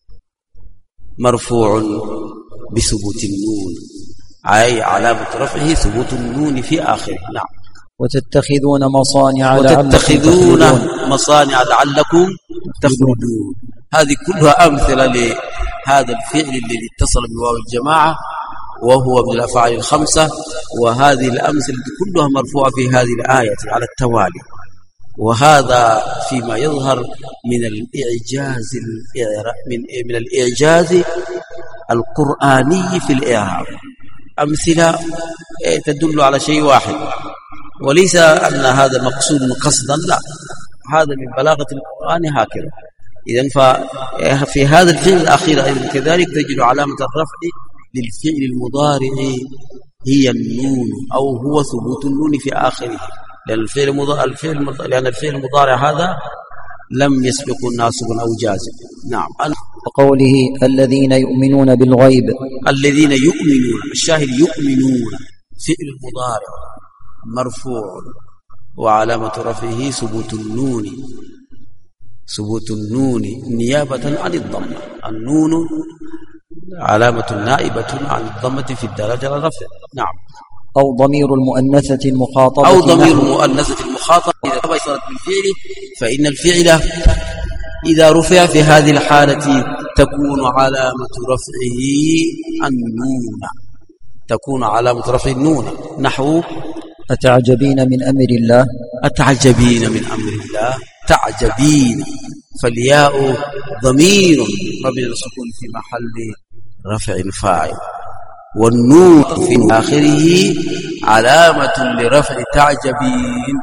مرفوع بثبوت النون، أي علامة رفعه ثبوت النون في آخره. نعم. وتتخذون مصانع وتتخذون مصانع لعلكم تخلدون. هذه كلها أمثلة لهذا الفعل الذي اتصل بواو الجماعة وهو من الأفعال الخمسة، وهذه الأمثلة كلها مرفوعة في هذه الآية على التوالي، وهذا فيما يظهر من الإعجاز من من الإعجاز القرآني في الإعراب. أمثلة تدل على شيء واحد، وليس أن هذا مقصود قصدا، لا، هذا من بلاغة القرآن هكذا. إذن ففي هذا الفعل الأخير أيضا كذلك تجد علامة الرفع للفعل المضارع هي النون، أو هو ثبوت النون في آخره، لأن الفعل المضارع الفعل لأن الفعل المضارع هذا لم يسبق ناصب أو جازم. نعم. وقوله الذين يؤمنون بالغيب، الذين يؤمنون، الشاهد يؤمنون فعل المضارع مرفوع وعلامة رفعه ثبوت النون، ثبوت النون نيابة عن الضمة. النون علامة نائبة عن الضمة في الدرجة على الرفع. نعم. أو ضمير المؤنثة المخاطبة، أو ضمير المؤنثة المخاطبة إذا صارت بالفعل، فإن الفعل إذا رفع في هذه الحالة تكون علامة رفعه النون، تكون علامة رفع النون. نحو أتعجبين من أمر الله، أتعجبين من أمر الله، تعجبين فالياء ضمير مبني للسكون في محل رفع فاعل، والنون في آخره علامة لرفع تعجبين،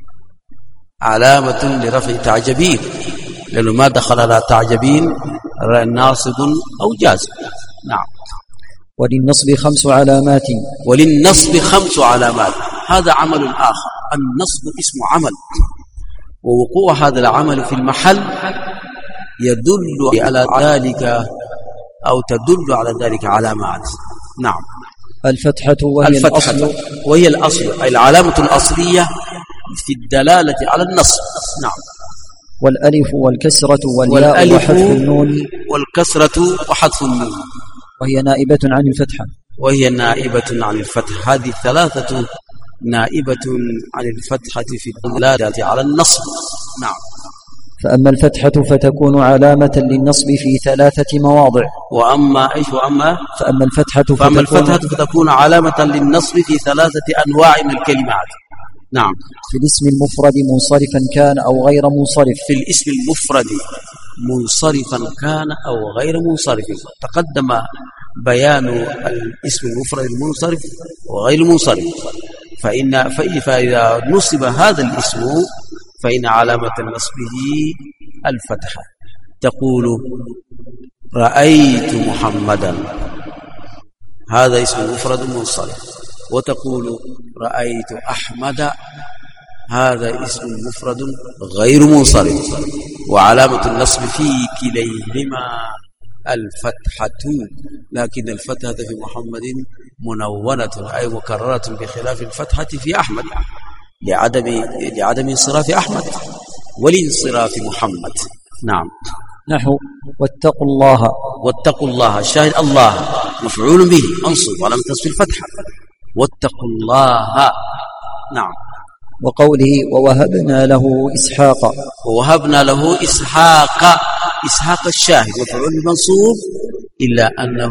علامة لرفع تعجبين، لأنه ما دخل على تعجبين ناصب أو جازم. نعم. وللنصب خمس علامات. وللنصب خمس علامات، هذا عمل آخر. النصب اسم عمل، ووقوع هذا العمل في المحل يدل على ذلك أو تدل على ذلك علامات. نعم. الفتحة وهي الفتحة الأصل، وهي الأصل، أي العلامة الأصلية في الدلالة على النصب. نعم. والألف والكسرة والياء وحذف النون. والكسرة وحذف النون، وهي نائبة عن الفتحة. وهي نائبة عن الفتحة. هذه الثلاثة نائبة عن الفتحة في الدلالة على النصب. نعم. فأما الفتحة فتكون علامة للنصب في ثلاثة مواضع. وأما إيش وأما فأما الفتحة فأما الفتحة فتكون علامة للنصب في ثلاثة أنواع من الكلمات. نعم. في الاسم المفرد منصرفا كان أو غير منصرف. في الاسم المفرد منصرفا كان أو غير منصرف. تقدم بيان الاسم المفرد المنصرف وغير المنصرف. فإن فإذا نصب هذا الاسم فإن علامة نصبه الفتحة. تقول رأيت محمدا، هذا اسم مفرد منصرف. وتقول رأيت أحمد، هذا اسم مفرد غير منصرف، وعلامة النصب في كليهما الفتحة. لكن الفتحة في محمد منونة أي مكررة بخلاف الفتحة في أحمد لعدم لعدم انصراف أحمد ولانصراف محمد. نعم. نحو واتقوا الله. واتقوا الله، الشاهد الله مفعول به منصوب ولم تصف الفتحة. واتقوا الله. نعم. وقوله ووهبنا له إسحاق. ووهبنا له إسحاق، إسحاق الشاهد مفعول منصوب إلا أنه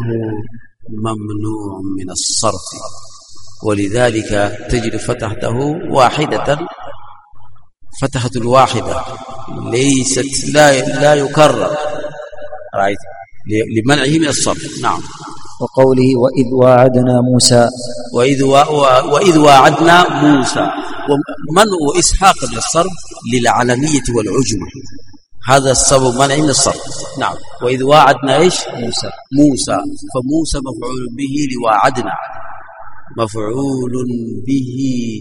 ممنوع من الصرف، ولذلك تجد فتحته واحدة، فتحة الواحدة ليست لا لا يكرر، رأيت لمنعه من الصرف. نعم. وقوله وإذ واعدنا موسى. وإذ, وإذ واعدنا موسى، ومنع إسحاق من الصرف للعلمية والعجمة، هذا السبب منع من الصرف. نعم. وإذ واعدنا إيش؟ موسى. موسى، فموسى مفعول به لواعدنا، مفعول به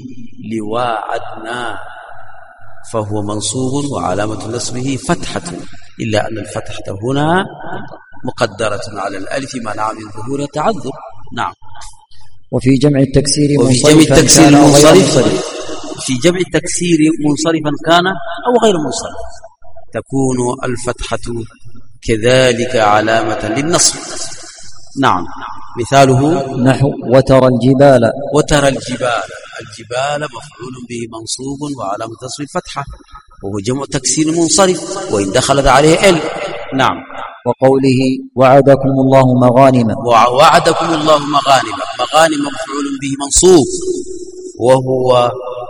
لواعدنا، فهو منصوب وعلامة نصبه فتحة، إلا أن الفتحة هنا مقدرة على الألف منع من ظهور التعذر. نعم. وفي جمع التكسير وفي جمع التكسير منصرف في جمع التكسير منصرفا كان أو غير منصرف تكون الفتحة كذلك علامة للنصب. نعم. مثاله نحو وترى الجبال. وترى الجبال، الجبال مفعول به منصوب وعلامة نصب الفتحة، وهو جمع تكسير منصرف وإن دخلت عليه ال. نعم. وقوله وعدكم الله مغانم. وعدكم الله مغانم، مغانم مفعول به منصوب وهو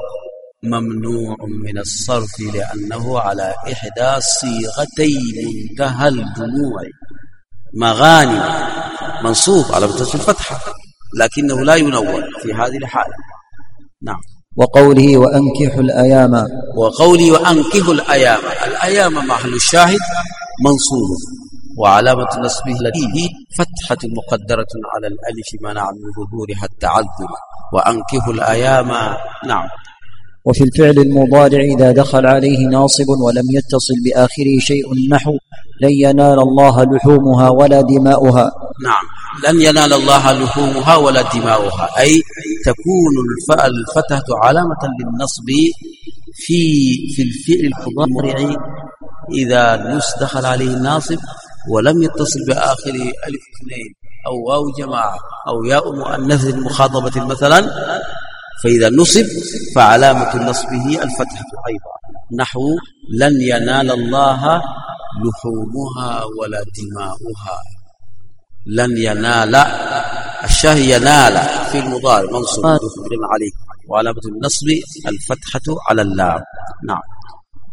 ممنوع من الصرف لأنه على إحدى صيغتي منتهى الجموع. مغانم منصوب على نصب الفتحة لكنه لا ينون في هذه الحالة. نعم. وقوله وأنكحوا الأيام. وقوله وأنكحوا الأيام، الأيام محل الشاهد منصوب وعلامة نصبه التي فتحة مقدرة على الألف منع من ظهورها التعذر. وأنكحوا الأيام. نعم. وفي الفعل المضارع إذا دخل عليه ناصب ولم يتصل بآخره شيء نحو لن ينال الله لحومها ولا دماؤها. نعم. لن ينال الله لحومها ولا دماؤها، أي تكون الفتحة علامة للنصب في في الفعل المضارع إذا نص دخل عليه الناصب ولم يتصل بآخره ألف اثنين أو واو جماعة أو ياء مؤنث المخاطبة مثلا، فإذا نصب فعلامة نصبه الفتحة أيضا. نحو لن ينال الله لحومها ولا دماؤها. لن ينال، الشاه ينال في المضارع منصوب عليه وعلامة النصب الفتحة على اللام. نعم.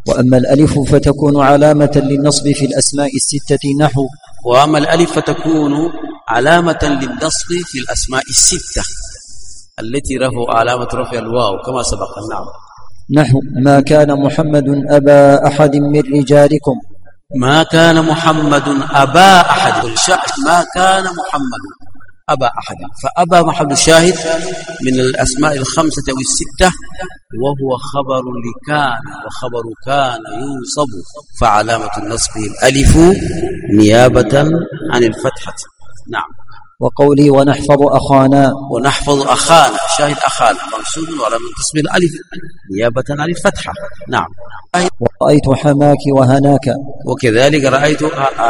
وأما الألف فتكون علامة للنصب في الأسماء الستة نحو وأما الألف فتكون علامة للنصب في الأسماء الستة التي له علامة رفع الواو كما سبق. نعم. نحو ما كان محمد أبا أحد من رجالكم. ما كان محمد أبا أحد، ما كان محمد أبا أحد، فأبا محل الشاهد من الأسماء الخمسة والستة، وهو خبر لكان، وخبر كان ينصب فعلامة النصب الألف نيابة عن الفتحة. نعم. وقولي ونحفظ أخانا. ونحفظ أخانا شاهد أخانا منصوب وعلامة النصب الألف نيابة عن الفتحة. نعم. رأيت حماك وهناك. وكذلك رأيت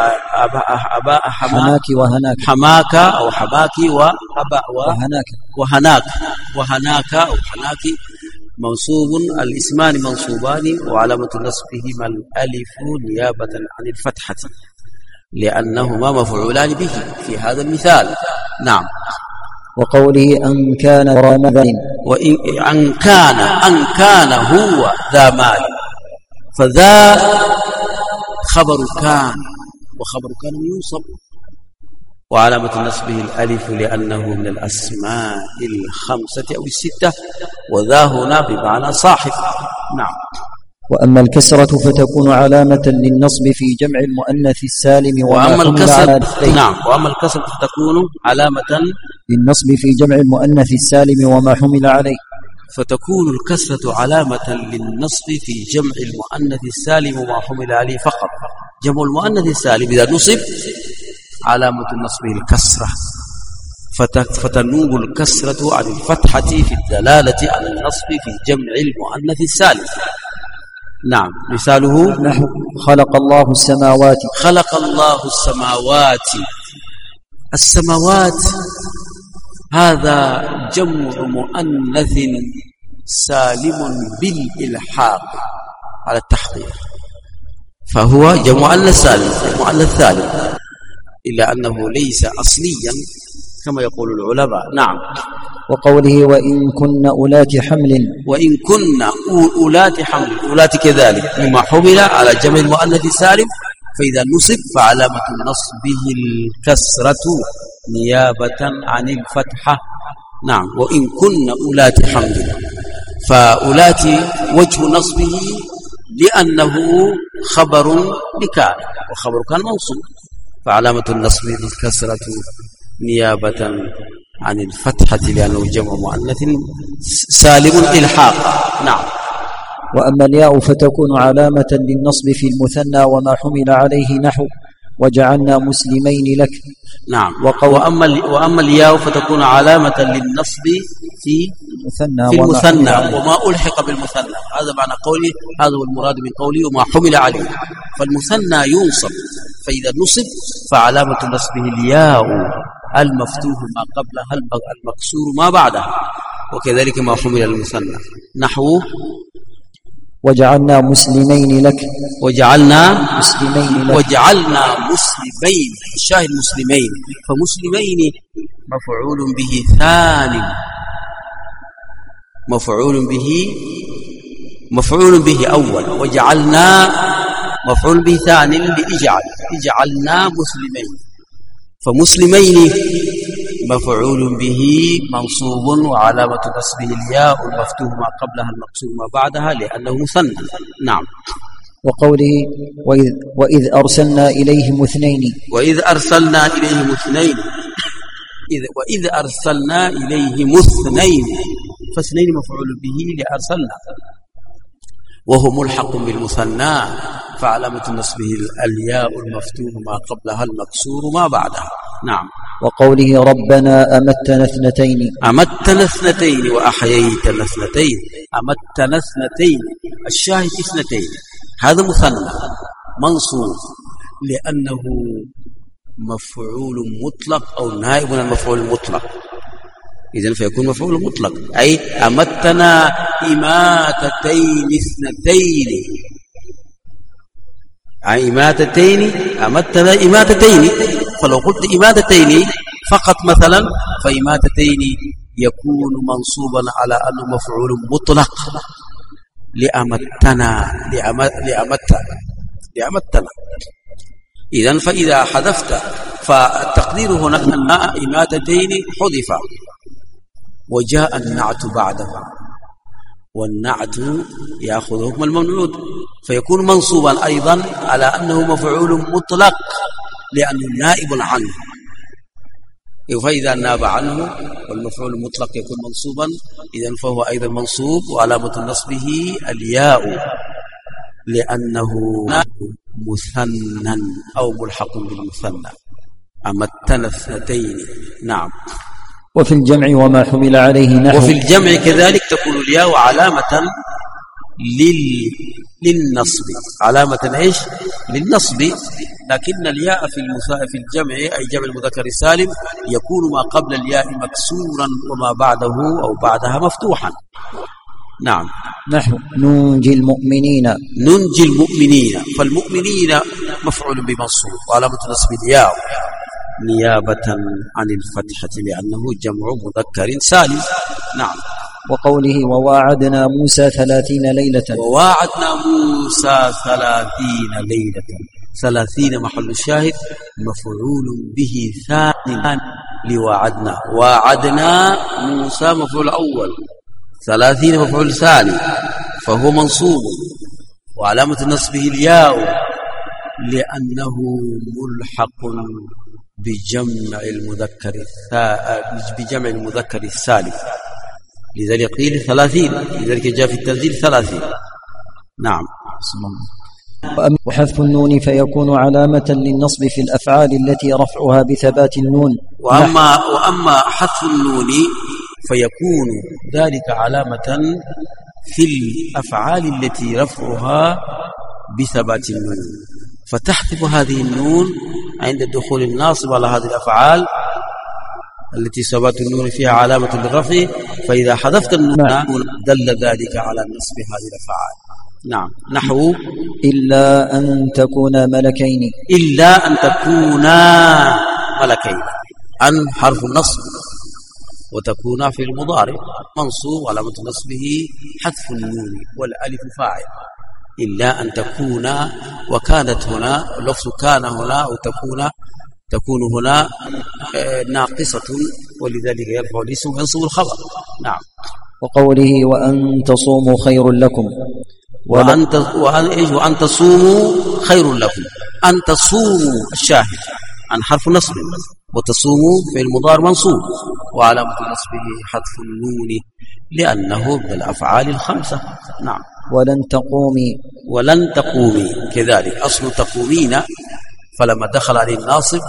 أباء حماك وهناك. حماك أو حماك وأباء وهناك وهناك وهناك أو حناك منصوب، الاسمان منصوبان وعلامة نصبهما الألف نيابة عن الفتحة لأنهما مفعولان به في هذا المثال. نعم. وقوله أن كان ذا مال. وإن أن كان أن كان هو ذا مال، فذا خبر كان، وخبر كان ينصب وعلامة نصبه الألف لأنه من الأسماء الخمسة أو الستة، وذا هنا بمعنى صاحب. نعم. وأما الكسرة فتكون علامة للنصب في جمع المؤنث السالم وأما الكسرة نعم وأما الكسرة فتكون علامة للنصب في جمع المؤنث السالم وما حمل عليه. فتكون الكسرة علامة للنصب في جمع المؤنث السالم وما حمل عليه فقط. جمع المؤنث السالم إذا نصب علامة نصبه الكسرة، فتنوب الكسرة عن الفتحة في الدلالة على النصب في جمع المؤنث السالم. نعم. مثاله نحو خلق الله السماوات. خلق الله السماوات. السماوات هذا جمع مؤنث سالم بالإلحاق على التحقيق، فهو جمع مؤنث سالم مؤنث سالم إلا أنه ليس أصليا كما يقول العلماء. نعم. وقوله وإن كن أولات حمل. وإن كن أولات حمل، أولات كذلك مما حمل على جمع المؤنث السالم، فإذا نصب فعلامة نصبه الكسرة نيابة عن الفتحة. نعم. وإن كن أولات حمل، فأولات وجه نصبه لأنه خبر لكان، وخبر كان منصوب فعلامة النصب الكسرة نيابة عن الفتحة لأنه جمع مؤنث سالم إلحاقا. نعم. وأما الياء فتكون علامة للنصب في المثنى وما حمل عليه نحو وجعلنا مسلمين لك. نعم. وأما وأما الياء فتكون علامة للنصب في المثنى, في المثنى وما ألحق بالمثنى. هذا معنى قولي، هذا هو المراد من قولي وما حمل عليه. فالمثنى ينصب، فإذا نصب فعلامة نصبه الياء المفتوح ما قبلها المكسور ما بعدها، وكذلك ما حمل المثنى. نحو وجعلنا مسلمين لك. وجعلنا مسلمين لك. وجعلنا مسلمين، الشاهد مسلمين، فمسلمين مفعول به ثاني، مفعول به مفعول به أول، وجعلنا مفعول به ثاني لإجعل، اجعلنا مسلمين، فمسلمين مفعول به منصوب وعلامة نصبه الياء المفتوح ما قبلها المكسور ما بعدها لأنه مثنى. نعم. وقوله وإذ, وإذ أرسلنا إليهم اثنين. وإذ أرسلنا إليهم اثنين إذ وإذ أرسلنا إليهم اثنين، فاثنين مفعول به لأرسلنا وهو ملحق بالمثنى فعلامة نصبه الياء المفتوح ما قبلها المكسور ما بعدها. نعم. وقوله ربنا أمتنا اثنتين. أمتنا اثنتين وأحييتنا اثنتين. أمتنا اثنتين، الشاهد اثنتين، هذا مثنى منصوب لأنه مفعول مطلق أو نائب عن المفعول المطلق، إذن فيكون مفعول مطلق، أي أمتنا إماتتين اثنتين، أي إماتتين، أمتنا إماتتين. فلو قلت إماتتين فقط مثلا فإماتتين يكون منصوبا على أنه مفعول مطلق لأمتنا لأمتنا لأمتنا. إذن فإذا حذفت فالتقدير هنا أن إماتتين حذف وجاء النعت بعده، والنعت يأخذ حكم الممنوع فيكون منصوبا أيضا على أنه مفعول مطلق لأنه نائب عنه. فإذا ناب عنه والمفعول المطلق يكون منصوبا إذن فهو أيضا منصوب، وعلامة نصبه الياء لأنه مثنى أو ملحق بالمثنى. أمتنا اثنتين. نعم. وفي الجمع وما حمل عليه نحو. وفي الجمع كذلك تكون الياء علامة لل... للنصب، علامة ايش؟ للنصب، لكن الياء في المسا... في الجمع أي جمع المذكر السالم يكون ما قبل الياء مكسورا وما بعده أو بعدها مفتوحا. نعم. نحو ننجي المؤمنين. ننجي المؤمنين، فالمؤمنين مفعول بمنصوب وعلامة نصب الياء نيابة عن الفتحة لأنه جمع مذكر سالم. نعم. وقوله وواعدنا موسى ثلاثين ليلة. وواعدنا موسى ثلاثين ليلة، ثلاثين محل الشاهد مفعول به ثاني لواعدنا. واعدنا موسى مفعول أول، ثلاثين مفعول ثاني، فهو منصوب وعلامة نصبه الياء لأنه ملحق بجمع المذكر بجمع المذكر السالم، لذلك قيل ثلاثين، لذلك جاء في التنزيل ثلاثين. نعم. وحذف النون فيكون علامة للنصب في الأفعال التي رفعها بثبات النون. وأما, وأما حذف النون فيكون ذلك علامة في الأفعال التي رفعها بثبات النون، فتحذف هذه النون عند دخول الناصب على هذه الأفعال التي ثبات النون فيها علامة للرفع، فإذا حذفت النون دل ذلك على نصب هذه الأفعال. نعم. نحو إلا أن تكونا ملكين. إلا أن تكونا ملكين، أن حرف النصب وتكون في المضارع منصوب وعلامة نصبه حذف النون والألف فاعل. إلا أن تكون، وكانت هنا اللفظ كان هنا وتكون تكون هنا ناقصة ولذلك يرفع الاسم وينصب الخبر. نعم. وقوله وأن تصوموا خير لكم. وأن وأن إيش وأن تصوموا خير لكم. أن تصوموا الشاهد عن حرف نصب، وتصوموا في المضارع منصوب وعلامة نصبه حذف النون لأنه من الأفعال الخمسة. نعم. ولن تقومي. ولن تقومي كذلك أصل تقومين، فلما دخل عليه الناصب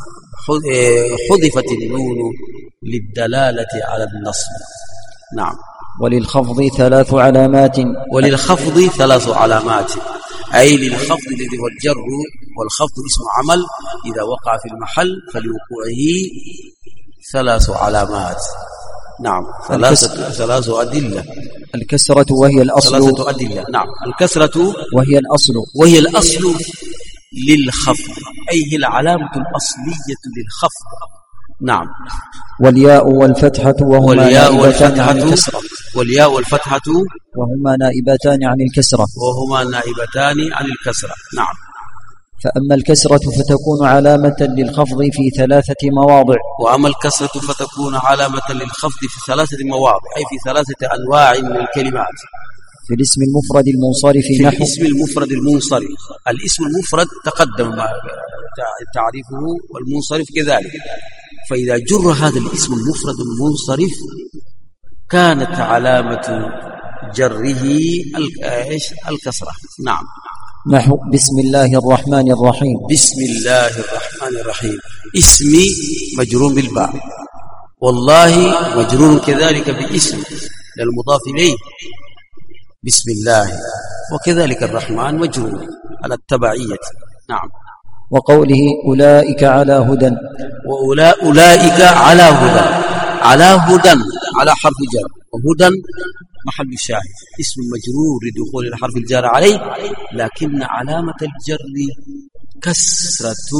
حذفت النون للدلالة على النصب. نعم. وللخفض ثلاث علامات. وللخفض ثلاث علامات، أي للخفض الذي هو الجر، والخفض اسم عمل إذا وقع في المحل فلوقوعه ثلاث علامات. نعم. ثلاثة ثلاث أدلة. الكسرة وهي الأصل. ثلاثة أدلة. نعم. الكسرة وهي الأصل. وهي الأصل للخفض، أي هي العلامة الأصلية للخفض. نعم. والياء والفتحة وهما نائبتان عن الكسرة. والياء والفتحة وهما نائبتان عن الكسرة. وهما نائبتان عن الكسرة. نعم. فأما الكسرة فتكون علامة للخفض في ثلاثة مواضع. وأما الكسرة فتكون علامة للخفض في ثلاثة مواضع، أي في ثلاثة أنواع من الكلمات. في الاسم المفرد المنصرف في نحو. الاسم المفرد المنصرف، الاسم المفرد تقدم تعريفه والمنصرف كذلك، فإذا جر هذا الاسم المفرد المنصرف كانت علامة جره الكسرة. نعم. نحو بسم الله الرحمن الرحيم. بسم الله الرحمن الرحيم اسمي مجرور بالباء، والله مجرور كذلك باسم للمضاف إليه بسم الله، وكذلك الرحمن مجرور على التبعية. نعم. وقوله أولئك على هدى. وأولئك على هدى، على هدى على حرف جر، وهدى محل الشاهد اسم مجرور لدخول الحرف الجار عليه، لكن علامة الجر كسرة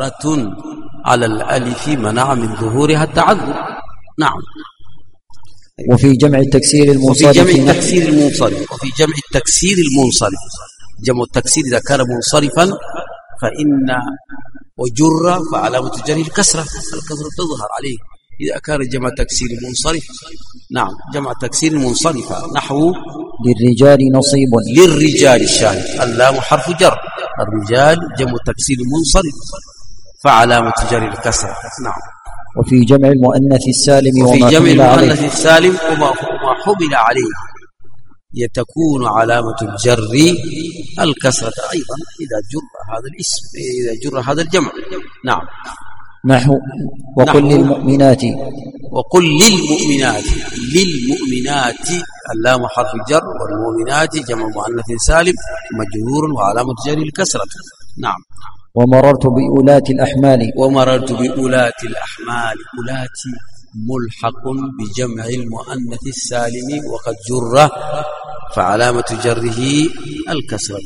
مقدرة على الألف منع من ظهورها التعذر. نعم. وفي جمع التكسير المنصرف وفي جمع التكسير المنصرف وفي جمع التكسير المنصرف جمع التكسير إذا كان منصرفا فإن وجر فعلامة جره الكسرة الكسرة تظهر عليه إذا كان جمع تكسير منصرف. نعم جمع تكسير منصرفة نحو للرجال نصيب. للرجال الشاهد اللام حرف جر الرجال جمع تكسير منصرف فعلامة جره الكسرة. نعم. وفي جمع المؤنث السالم وفي وما جمع حمل عليه المؤنث السالم وما حمل عليه يتكون علامة الجر الكسرة أيضا إذا جر هذا الاسم إذا جر هذا الجمع. نعم. نحو وقل نحو للمؤمنات وقل للمؤمنات للمؤمنات اللام حرف جر والمؤمنات جمع مؤنث سالم مجرور وعلامة جره الكسرة. نعم. ومررت بأولات الأحمال ومررت بأولات الأحمال أولات ملحق بجمع المؤنث السالم وقد جر فعلامة جره الكسرة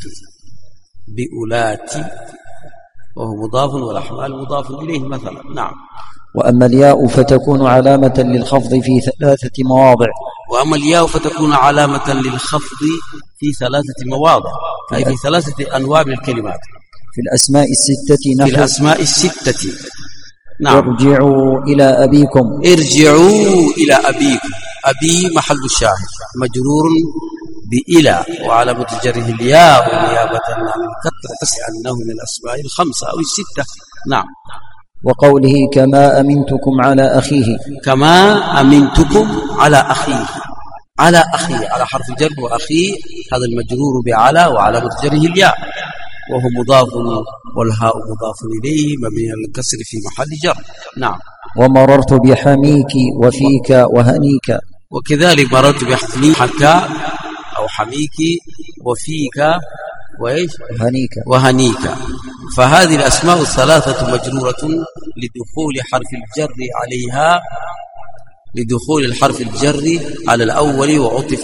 بأولات وهو مضاف والأحمال مضاف إليه مثلا. نعم. وأما الياء فتكون علامة للخفض في ثلاثة مواضع. وأما الياء فتكون علامة للخفض في ثلاثة مواضع أي في ثلاثة أنواع من الكلمات في الأسماء الستة نحو في الأسماء الستة. نعم. ارجعوا إلى أبيكم ارجعوا إلى أبيكم أبي محل الشاهد مجرور بإلى وعلامة جره الياء نيابة عن الكسر لأنه من الأسماء الخمسة أو الستة. نعم. وقوله كما أمنتكم على أخيه كما أمنتكم على أخيه على أخيه على حرف جر وأخيه هذا المجرور بعلى وعلامة جره الياء وهو مضاف والهاء مضاف إليه مبني على الكسر في محل جر. نعم. ومررت بحميك وفيك وهنيك وكذلك مررت بحميك أو حميك وفيك وإيش وهنيك وهنيك فهذه الأسماء الثلاثة مجرورة لدخول حرف الجر عليها لدخول الحرف الجر على الأول وعطف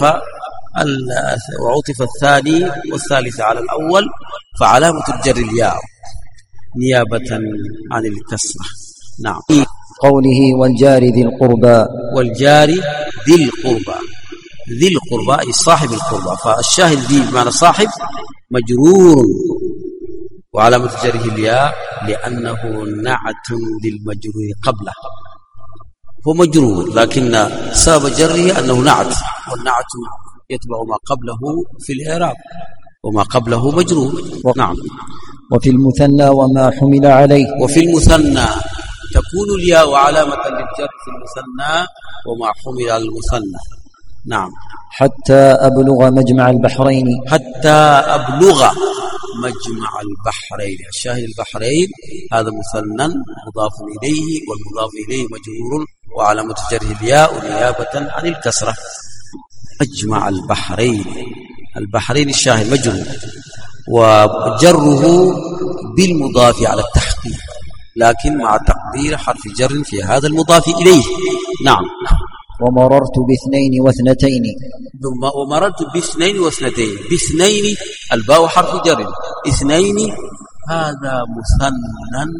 وعطف الثاني والثالث على الأول فعلامة الجر الياء نيابة عن الكسرة. نعم. قوله والجار ذي القربى والجار ذي القربى ذي القربى أي صاحب القربى فالشاهد ذي بمعنى صاحب مجرور وعلامة جره الياء لأنه نعت للمجرور قبله هو مجرور لكن سبب جره أنه نعت والنعت يتبع ما قبله في الإعراب وما قبله مجرور. نعم. وفي المثنى وما حمل عليه وفي المثنى تكون الياء علامة للجر في المثنى وما حمل على المثنى. نعم. حتى أبلغ مجمع البحرين حتى أبلغ مجمع البحرين الشاهد البحرين هذا مثنى مضاف إليه والمضاف إليه مجرور وعلامة جره الياء نيابة عن الكسرة. مجمع البحرين البحرين الشاهد مجرور وجره بالمضاف على التحقيق لكن مع تقدير حرف جر في هذا المضاف إليه. نعم. ومررت باثنين واثنتين ومررت باثنين واثنتين باثنين الباء حرف جر اثنين هذا مثنى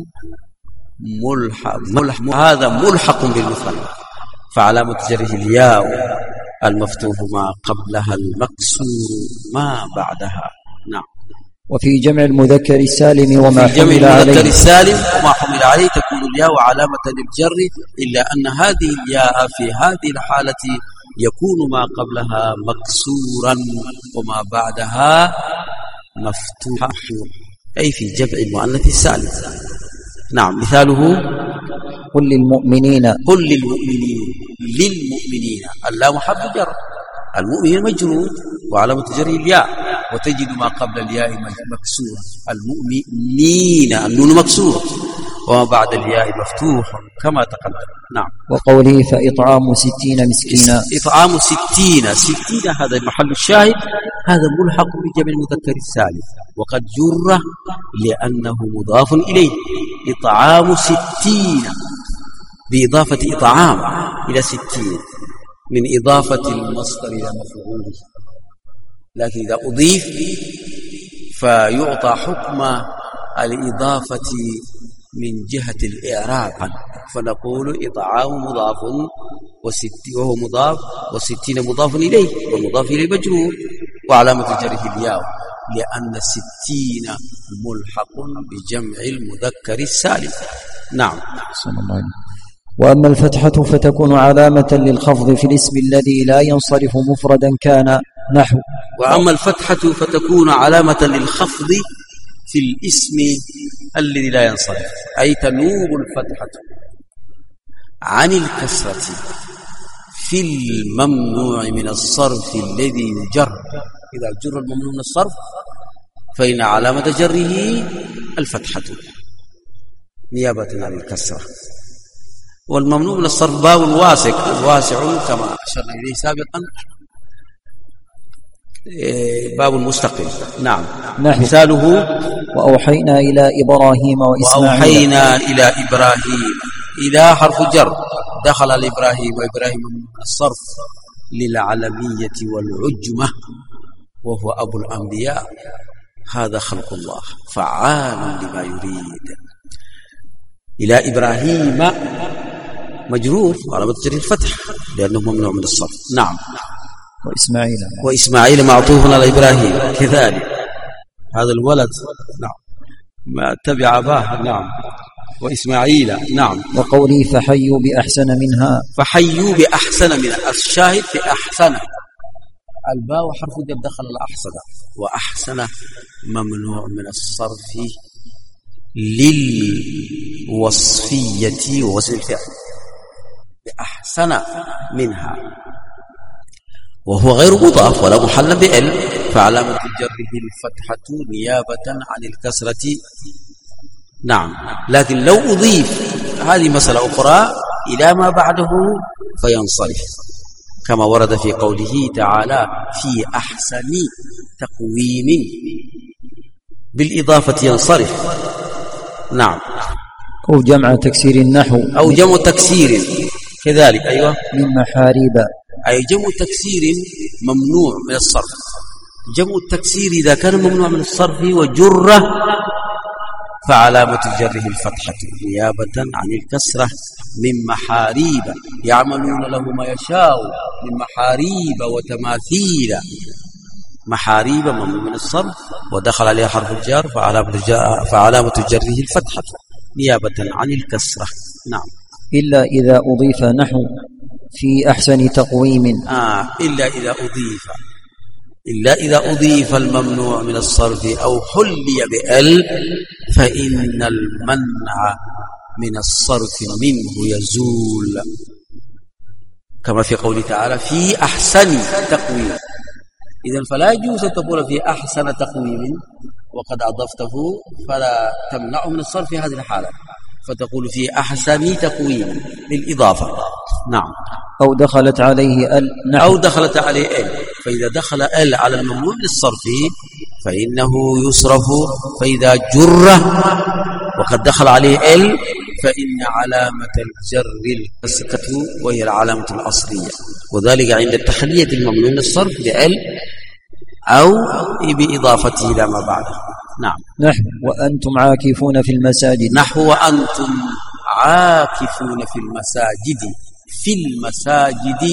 ملحق ملحق هذا ملحق بالمثنى فعلامة جره الياء المفتوح ما قبلها المكسور ما بعدها. نعم. وفي جمع المذكر السالم وما في جمع حمل المذكر عليه السالم وما حمل عليه تكون الياء علامة للجر إلا أن هذه الياء في هذه الحالة يكون ما قبلها مكسورا وما بعدها مفتوحا أي في جمع المؤنث السالم. نعم. مثاله قل للمؤمنين قل للمؤمنين للمؤمنين اللام حرف جر المؤمن مجرور وعلامة جره الياء وتجد ما قبل الياء مكسورا المؤمنين النون مكسورة وما بعد الياء مفتوح كما تقدم. نعم. وقوله فإطعام ستين مسكينا إطعام ستين ستين هذا محل الشاهد هذا ملحق بجمع المذكر السالم وقد جر لأنه مضاف إليه إطعام ستين بإضافة إطعام إلى ستين من إضافة المصدر إلى مفعوله لكن إذا أضيف فيعطى حكم الإضافة من جهة الإعراب فنقول إطعام مضاف وستين وهو مضاف، وستين مضاف إليه، والمضاف إليه مجرور، وعلامة جره الياء لأن ستين ملحق بجمع المذكر السالم. نعم. صلى الله عليه وسلم. وأما الفتحة فتكون علامة للخفض في الاسم الذي لا ينصرف مفردا كان نحو. وأما الفتحة فتكون علامة للخفض في الاسم الذي لا ينصرف، أي تنوب الفتحة عن الكسرة في الممنوع من الصرف الذي يجر. إذا جر الممنوع من الصرف فإن علامة جره الفتحة نيابة عن الكسرة. والممنوع من الصرف باب واسع واسع كما أشرنا إليه سابقا، باب المستقل. نعم. مثاله وأوحينا إلى إبراهيم وإسماعيل. وأوحينا إلى إبراهيم، إلى حرف جر دخل على إبراهيم، وإبراهيم من الصرف للعلمية والعجمة، وهو أبو الأنبياء. هذا خلق الله فعال لما يريد. إلى إبراهيم مجرور وعلامة جره الفتح لأنه ممنوع من الصرف. نعم. وإسماعيل وإسماعيل معطوف على إبراهيم كذلك، هذا الولد نعم ما تبع أباه. نعم. وإسماعيل. نعم. وقولي فحيوا بأحسن منها، فحيوا بأحسن منها، الشاهد في أحسن، الباء حرف جر دخل على أحسن، وأحسن ممنوع من الصرف للوصفية ووزن الفعل بأحسن منها، وهو غير مضاف ولا محل بأل، فعلامة جره الفتحة نيابة عن الكسرة. نعم. لكن لو أضيف هذه مسألة أخرى إلى ما بعده فينصرف، كما ورد في قوله تعالى في أحسن تقويم، بالإضافة ينصرف. نعم. أو جمع تكسير النحو، أو جمع تكسير كذلك. أيوة. من محاريب، أي جمع تكسير ممنوع من الصرف. جمع التكسير إذا كان ممنوع من الصرف وجره فعلامة جره الفتحة نيابة عن الكسرة. من محاريب يعملون له ما يشاء من محاريب وتماثيل. محاريب ممنوع من الصرف ودخل عليها حرف الجر فعلامة, فعلامة جره الفتحة نيابة عن الكسرة. نعم. إلا إذا أضيف نحو في أحسن تقويم. آه إلا إذا أضيف إلا إذا أضيف الممنوع من الصرف أو حلي بأل فإن المنع من الصرف منه يزول، كما في قوله تعالى في أحسن تقويم. إذن فلا يجوز أن تقول في أحسن تقويم وقد أضفته، فلا تمنعه من الصرف في هذه الحالة، فتقول في أحسن تقويم للإضافة. نعم. أو دخلت عليه ال نحو. أو دخلت عليه ال، فإذا دخل ال على الممنوع من الصرف فإنه يصرف، فإذا جره وقد دخل عليه ال فإن علامة الجر الكسرة وهي العلامة الأصلية، وذلك عند التخلية الممنوع من الصرف بال أو بإضافته إلى ما بعده. نعم. نحو وأنتم عاكفون في المساجد. نحو وأنتم عاكفون في المساجد. في المساجد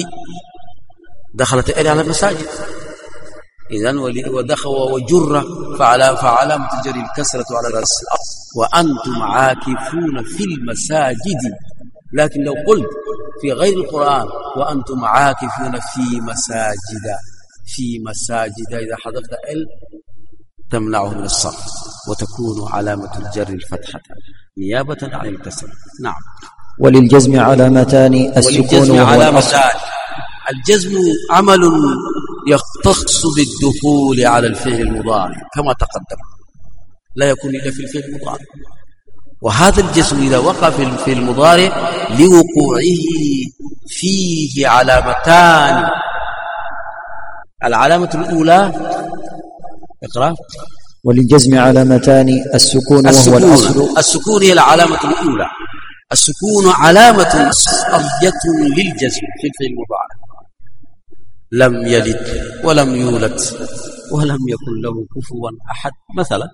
دخلت ال على المساجد، إذن ودخل وجر فعلامة جر الكسرة على الرأس. وأنتم عاكفون في المساجد، لكن لو قلت في غير القرآن وأنتم عاكفون في مساجد، في مساجد إذا حذفت ال تمنعه من الصرف وتكون علامة الجر الفتحة نيابة عن الكسر. نعم. وللجزم علامتان السكون وهو الأصل. الجزم عمل يختص بالدخول على الفعل المضارع كما تقدم، لا يكون إلا في الفعل المضارع، وهذا الجزم إذا وقع في المضارع لوقوعه فيه علامتان. العلامة الأولى اقرأ. وللجزم علامتان السكون وهو الأصل. السكون هي العلامة الأولى. السكون علامة أصلية للجزم في الفعل المضارع. لم يلد ولم يولد ولم يكن له كفوا أحد مثلا،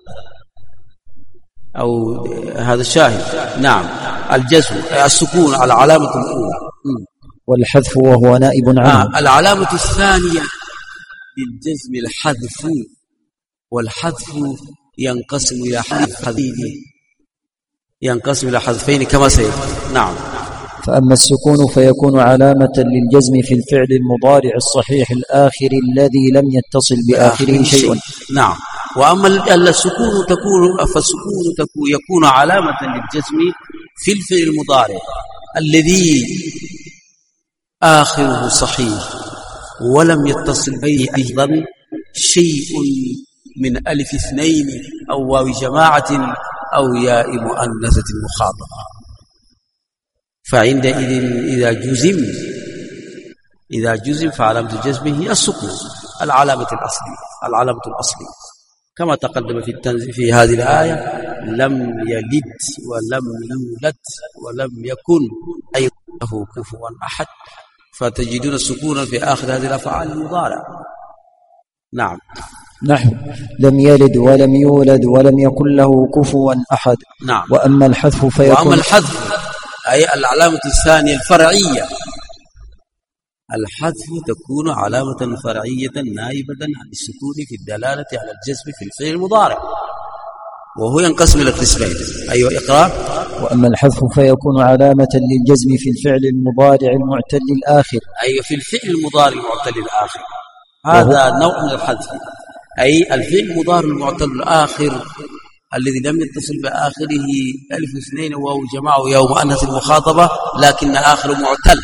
أو هذا الشاهد. نعم. الجزم السكون على العلامة الأولى والحذف وهو نائب عنه. آه العلامة الثانية للجزم الحذف، والحذف ينقسم إلى حذفين ينقسم إلى حذفين كما سيأتي. نعم. فأما السكون فيكون علامة للجزم في الفعل المضارع الصحيح الآخر الذي لم يتصل بآخره شيء. نعم. وأما السكون تكون فالسكون تكون يكون علامة للجزم في الفعل المضارع الذي آخره صحيح ولم يتصل به أيضا شيء من ألف اثنين أو واو جماعة أو ياء مؤنثة مخاطبة. فعندئذ إذا جزم إذا جزم فعلامة الجزم هي السكون، العلامة الأصلية العلامة الأصلية كما تقدم في التنزيل في هذه الآية: لم يلد ولم يولد ولم يكن أي له كفوا أحد. فتجدون السكون في آخر هذه الأفعال المضارعة. نعم. نحو لم يلد ولم يولد ولم يكن له كفوا أحد. نعم. وأما الحذف فيكون وأما الحذف أي العلامة الثانية الفرعية، الحذف تكون علامة فرعية نائبة عن السكون في الدلالة على الجزم في الفعل المضارع، وهو ينقسم إلى قسمين. أيوة اقرأ. وأما الحذف فيكون علامة للجزم في الفعل المضارع المعتل الآخر. أيوة في الفعل المضارع المعتل الآخر، هذا نوع من الحذف، أي الفعل المضارع المعتل الآخر الذي لم يتصل بآخره ألف اثنين واو جماعة وياء مؤنث المخاطبة لكن آخر معتل.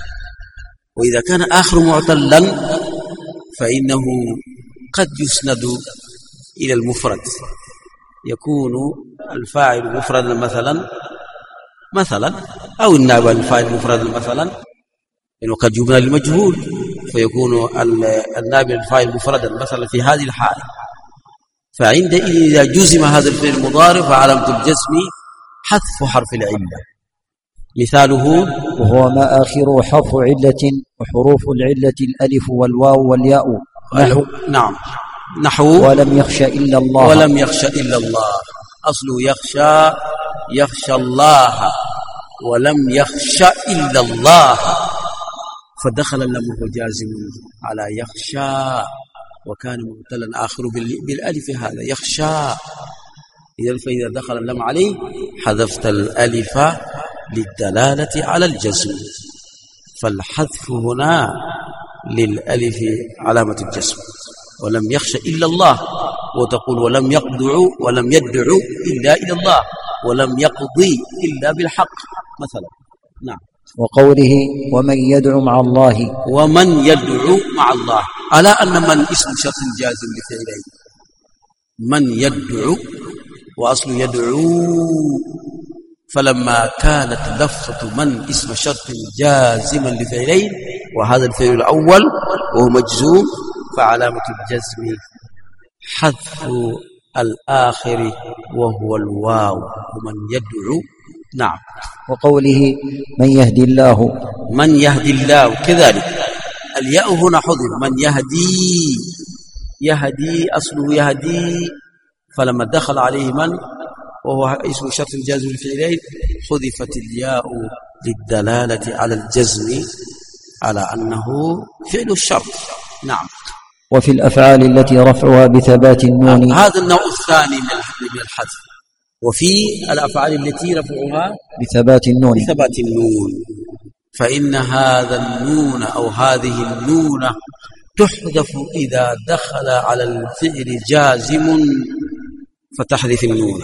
وإذا كان آخر معتلا فإنه قد يسند إلى المفرد، يكون الفاعل مفردا مثلا مثلا أو النائب الفاعل مفردا مثلا، إنه قد يبنى للمجهول فيكون النائب الفاعل مفردا مثلا في هذه الحالة. فعندئذ إذا جزم هذا الفعل المضارع فعلامة الجزم حذف حرف العلة. مثاله: وهو ما آخره حرف علة وحروف العلة الألف والواو والياء. نحو نعم نحو ولم يخشى إلا الله. ولم يخشى إلا الله، أصله يخشى يخشى الله ولم يخشى إلا الله، فدخل اللام جازم على يخشى وكان مبتلا آخر بالألف، هذا يخشى. إذا فإذا دخل اللام عليه حذفت الألف للدلالة على الجزم، فالحذف هنا للألف علامة الجزم. ولم يخشى إلا الله، وتقول ولم يقدعوا ولم يدعوا إلا إلى الله، ولم يقضي إلا بالحق مثلا. نعم. وقوله ومن يدعو مع الله. ومن يدعو مع الله، على أن من اسم شرط جازم لفعلين، من يدعو وأصل يدعو، فلما كانت لفظة من اسم شرط جازما لفعلين وهذا الفعل الأول وهو مجزوم فعلامة الجزم حذف الآخر وهو الواو، ومن يدعو. نعم. وقوله من يهدي الله. من يهدي الله كذلك الياء هنا حذف، من يهدي يهدي أصله يهدي، فلما دخل عليه من وهو اسم شرط جازم للفعلين حذفت الياء للدلالة على الجزم على أنه فعل الشرط. نعم. وفي الأفعال التي رفعها بثبات النون. هذا النوع الثاني من الحذف. وفي الأفعال التي رفعها بثبات النون بثبات النون فإن هذا النون أو هذه النون تحذف إذا دخل على الفعل جازم فتحذف النون،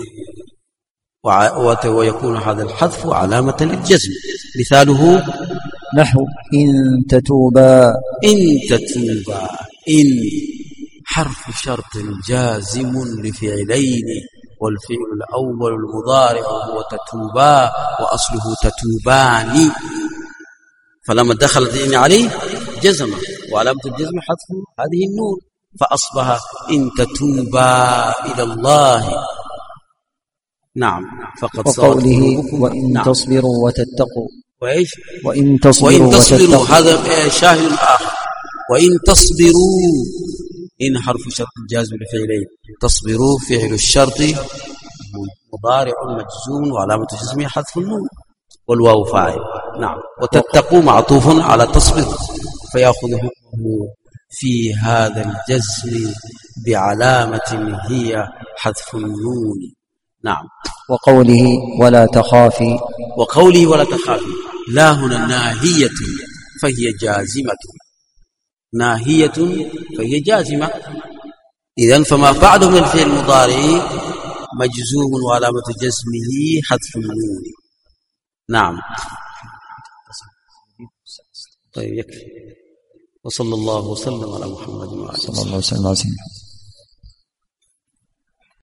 ويكون هذا الحذف علامة للجزم. مثاله: نحو إن تتوبا. إن تتوبا، إن حرف شرط جازم لفعلين، والفعل الأول المضارع هو تتوبا وأصله تتوبان، فلما دخلت إن عليه جزم، وعلامة الجزم حذف هذه النون فأصبح إن تتوبا إلى الله. نعم. فقد وقوله وإن نعم. تصبروا وتتقوا. وإيش؟ وإن تصبروا, وإن تصبروا وتتقوا. هذا شاهد آخر. وإن تصبروا، إن حرف شرط جازم لفعلين، تصبروا فعل الشرط مضارع مجزوم وعلامة جزمه حذف النون والواو فاعل. نعم. وتتقوا معطوف على تصبر فيأخذ حكمه في هذا الجزم بعلامة هي حذف النون. نعم. وقوله ولا تخافي، وقوله ولا تخافي لا هنا ناهية فهي جازمة، ناهية فهي جازمة. إذن فما بعده من الفعل المضارع مجزوم وعلامة جزمه حذف النون. نعم. طيب يكفي. وصلى الله وسلم على محمد وعلى آله صلى الله وسلم على سيدنا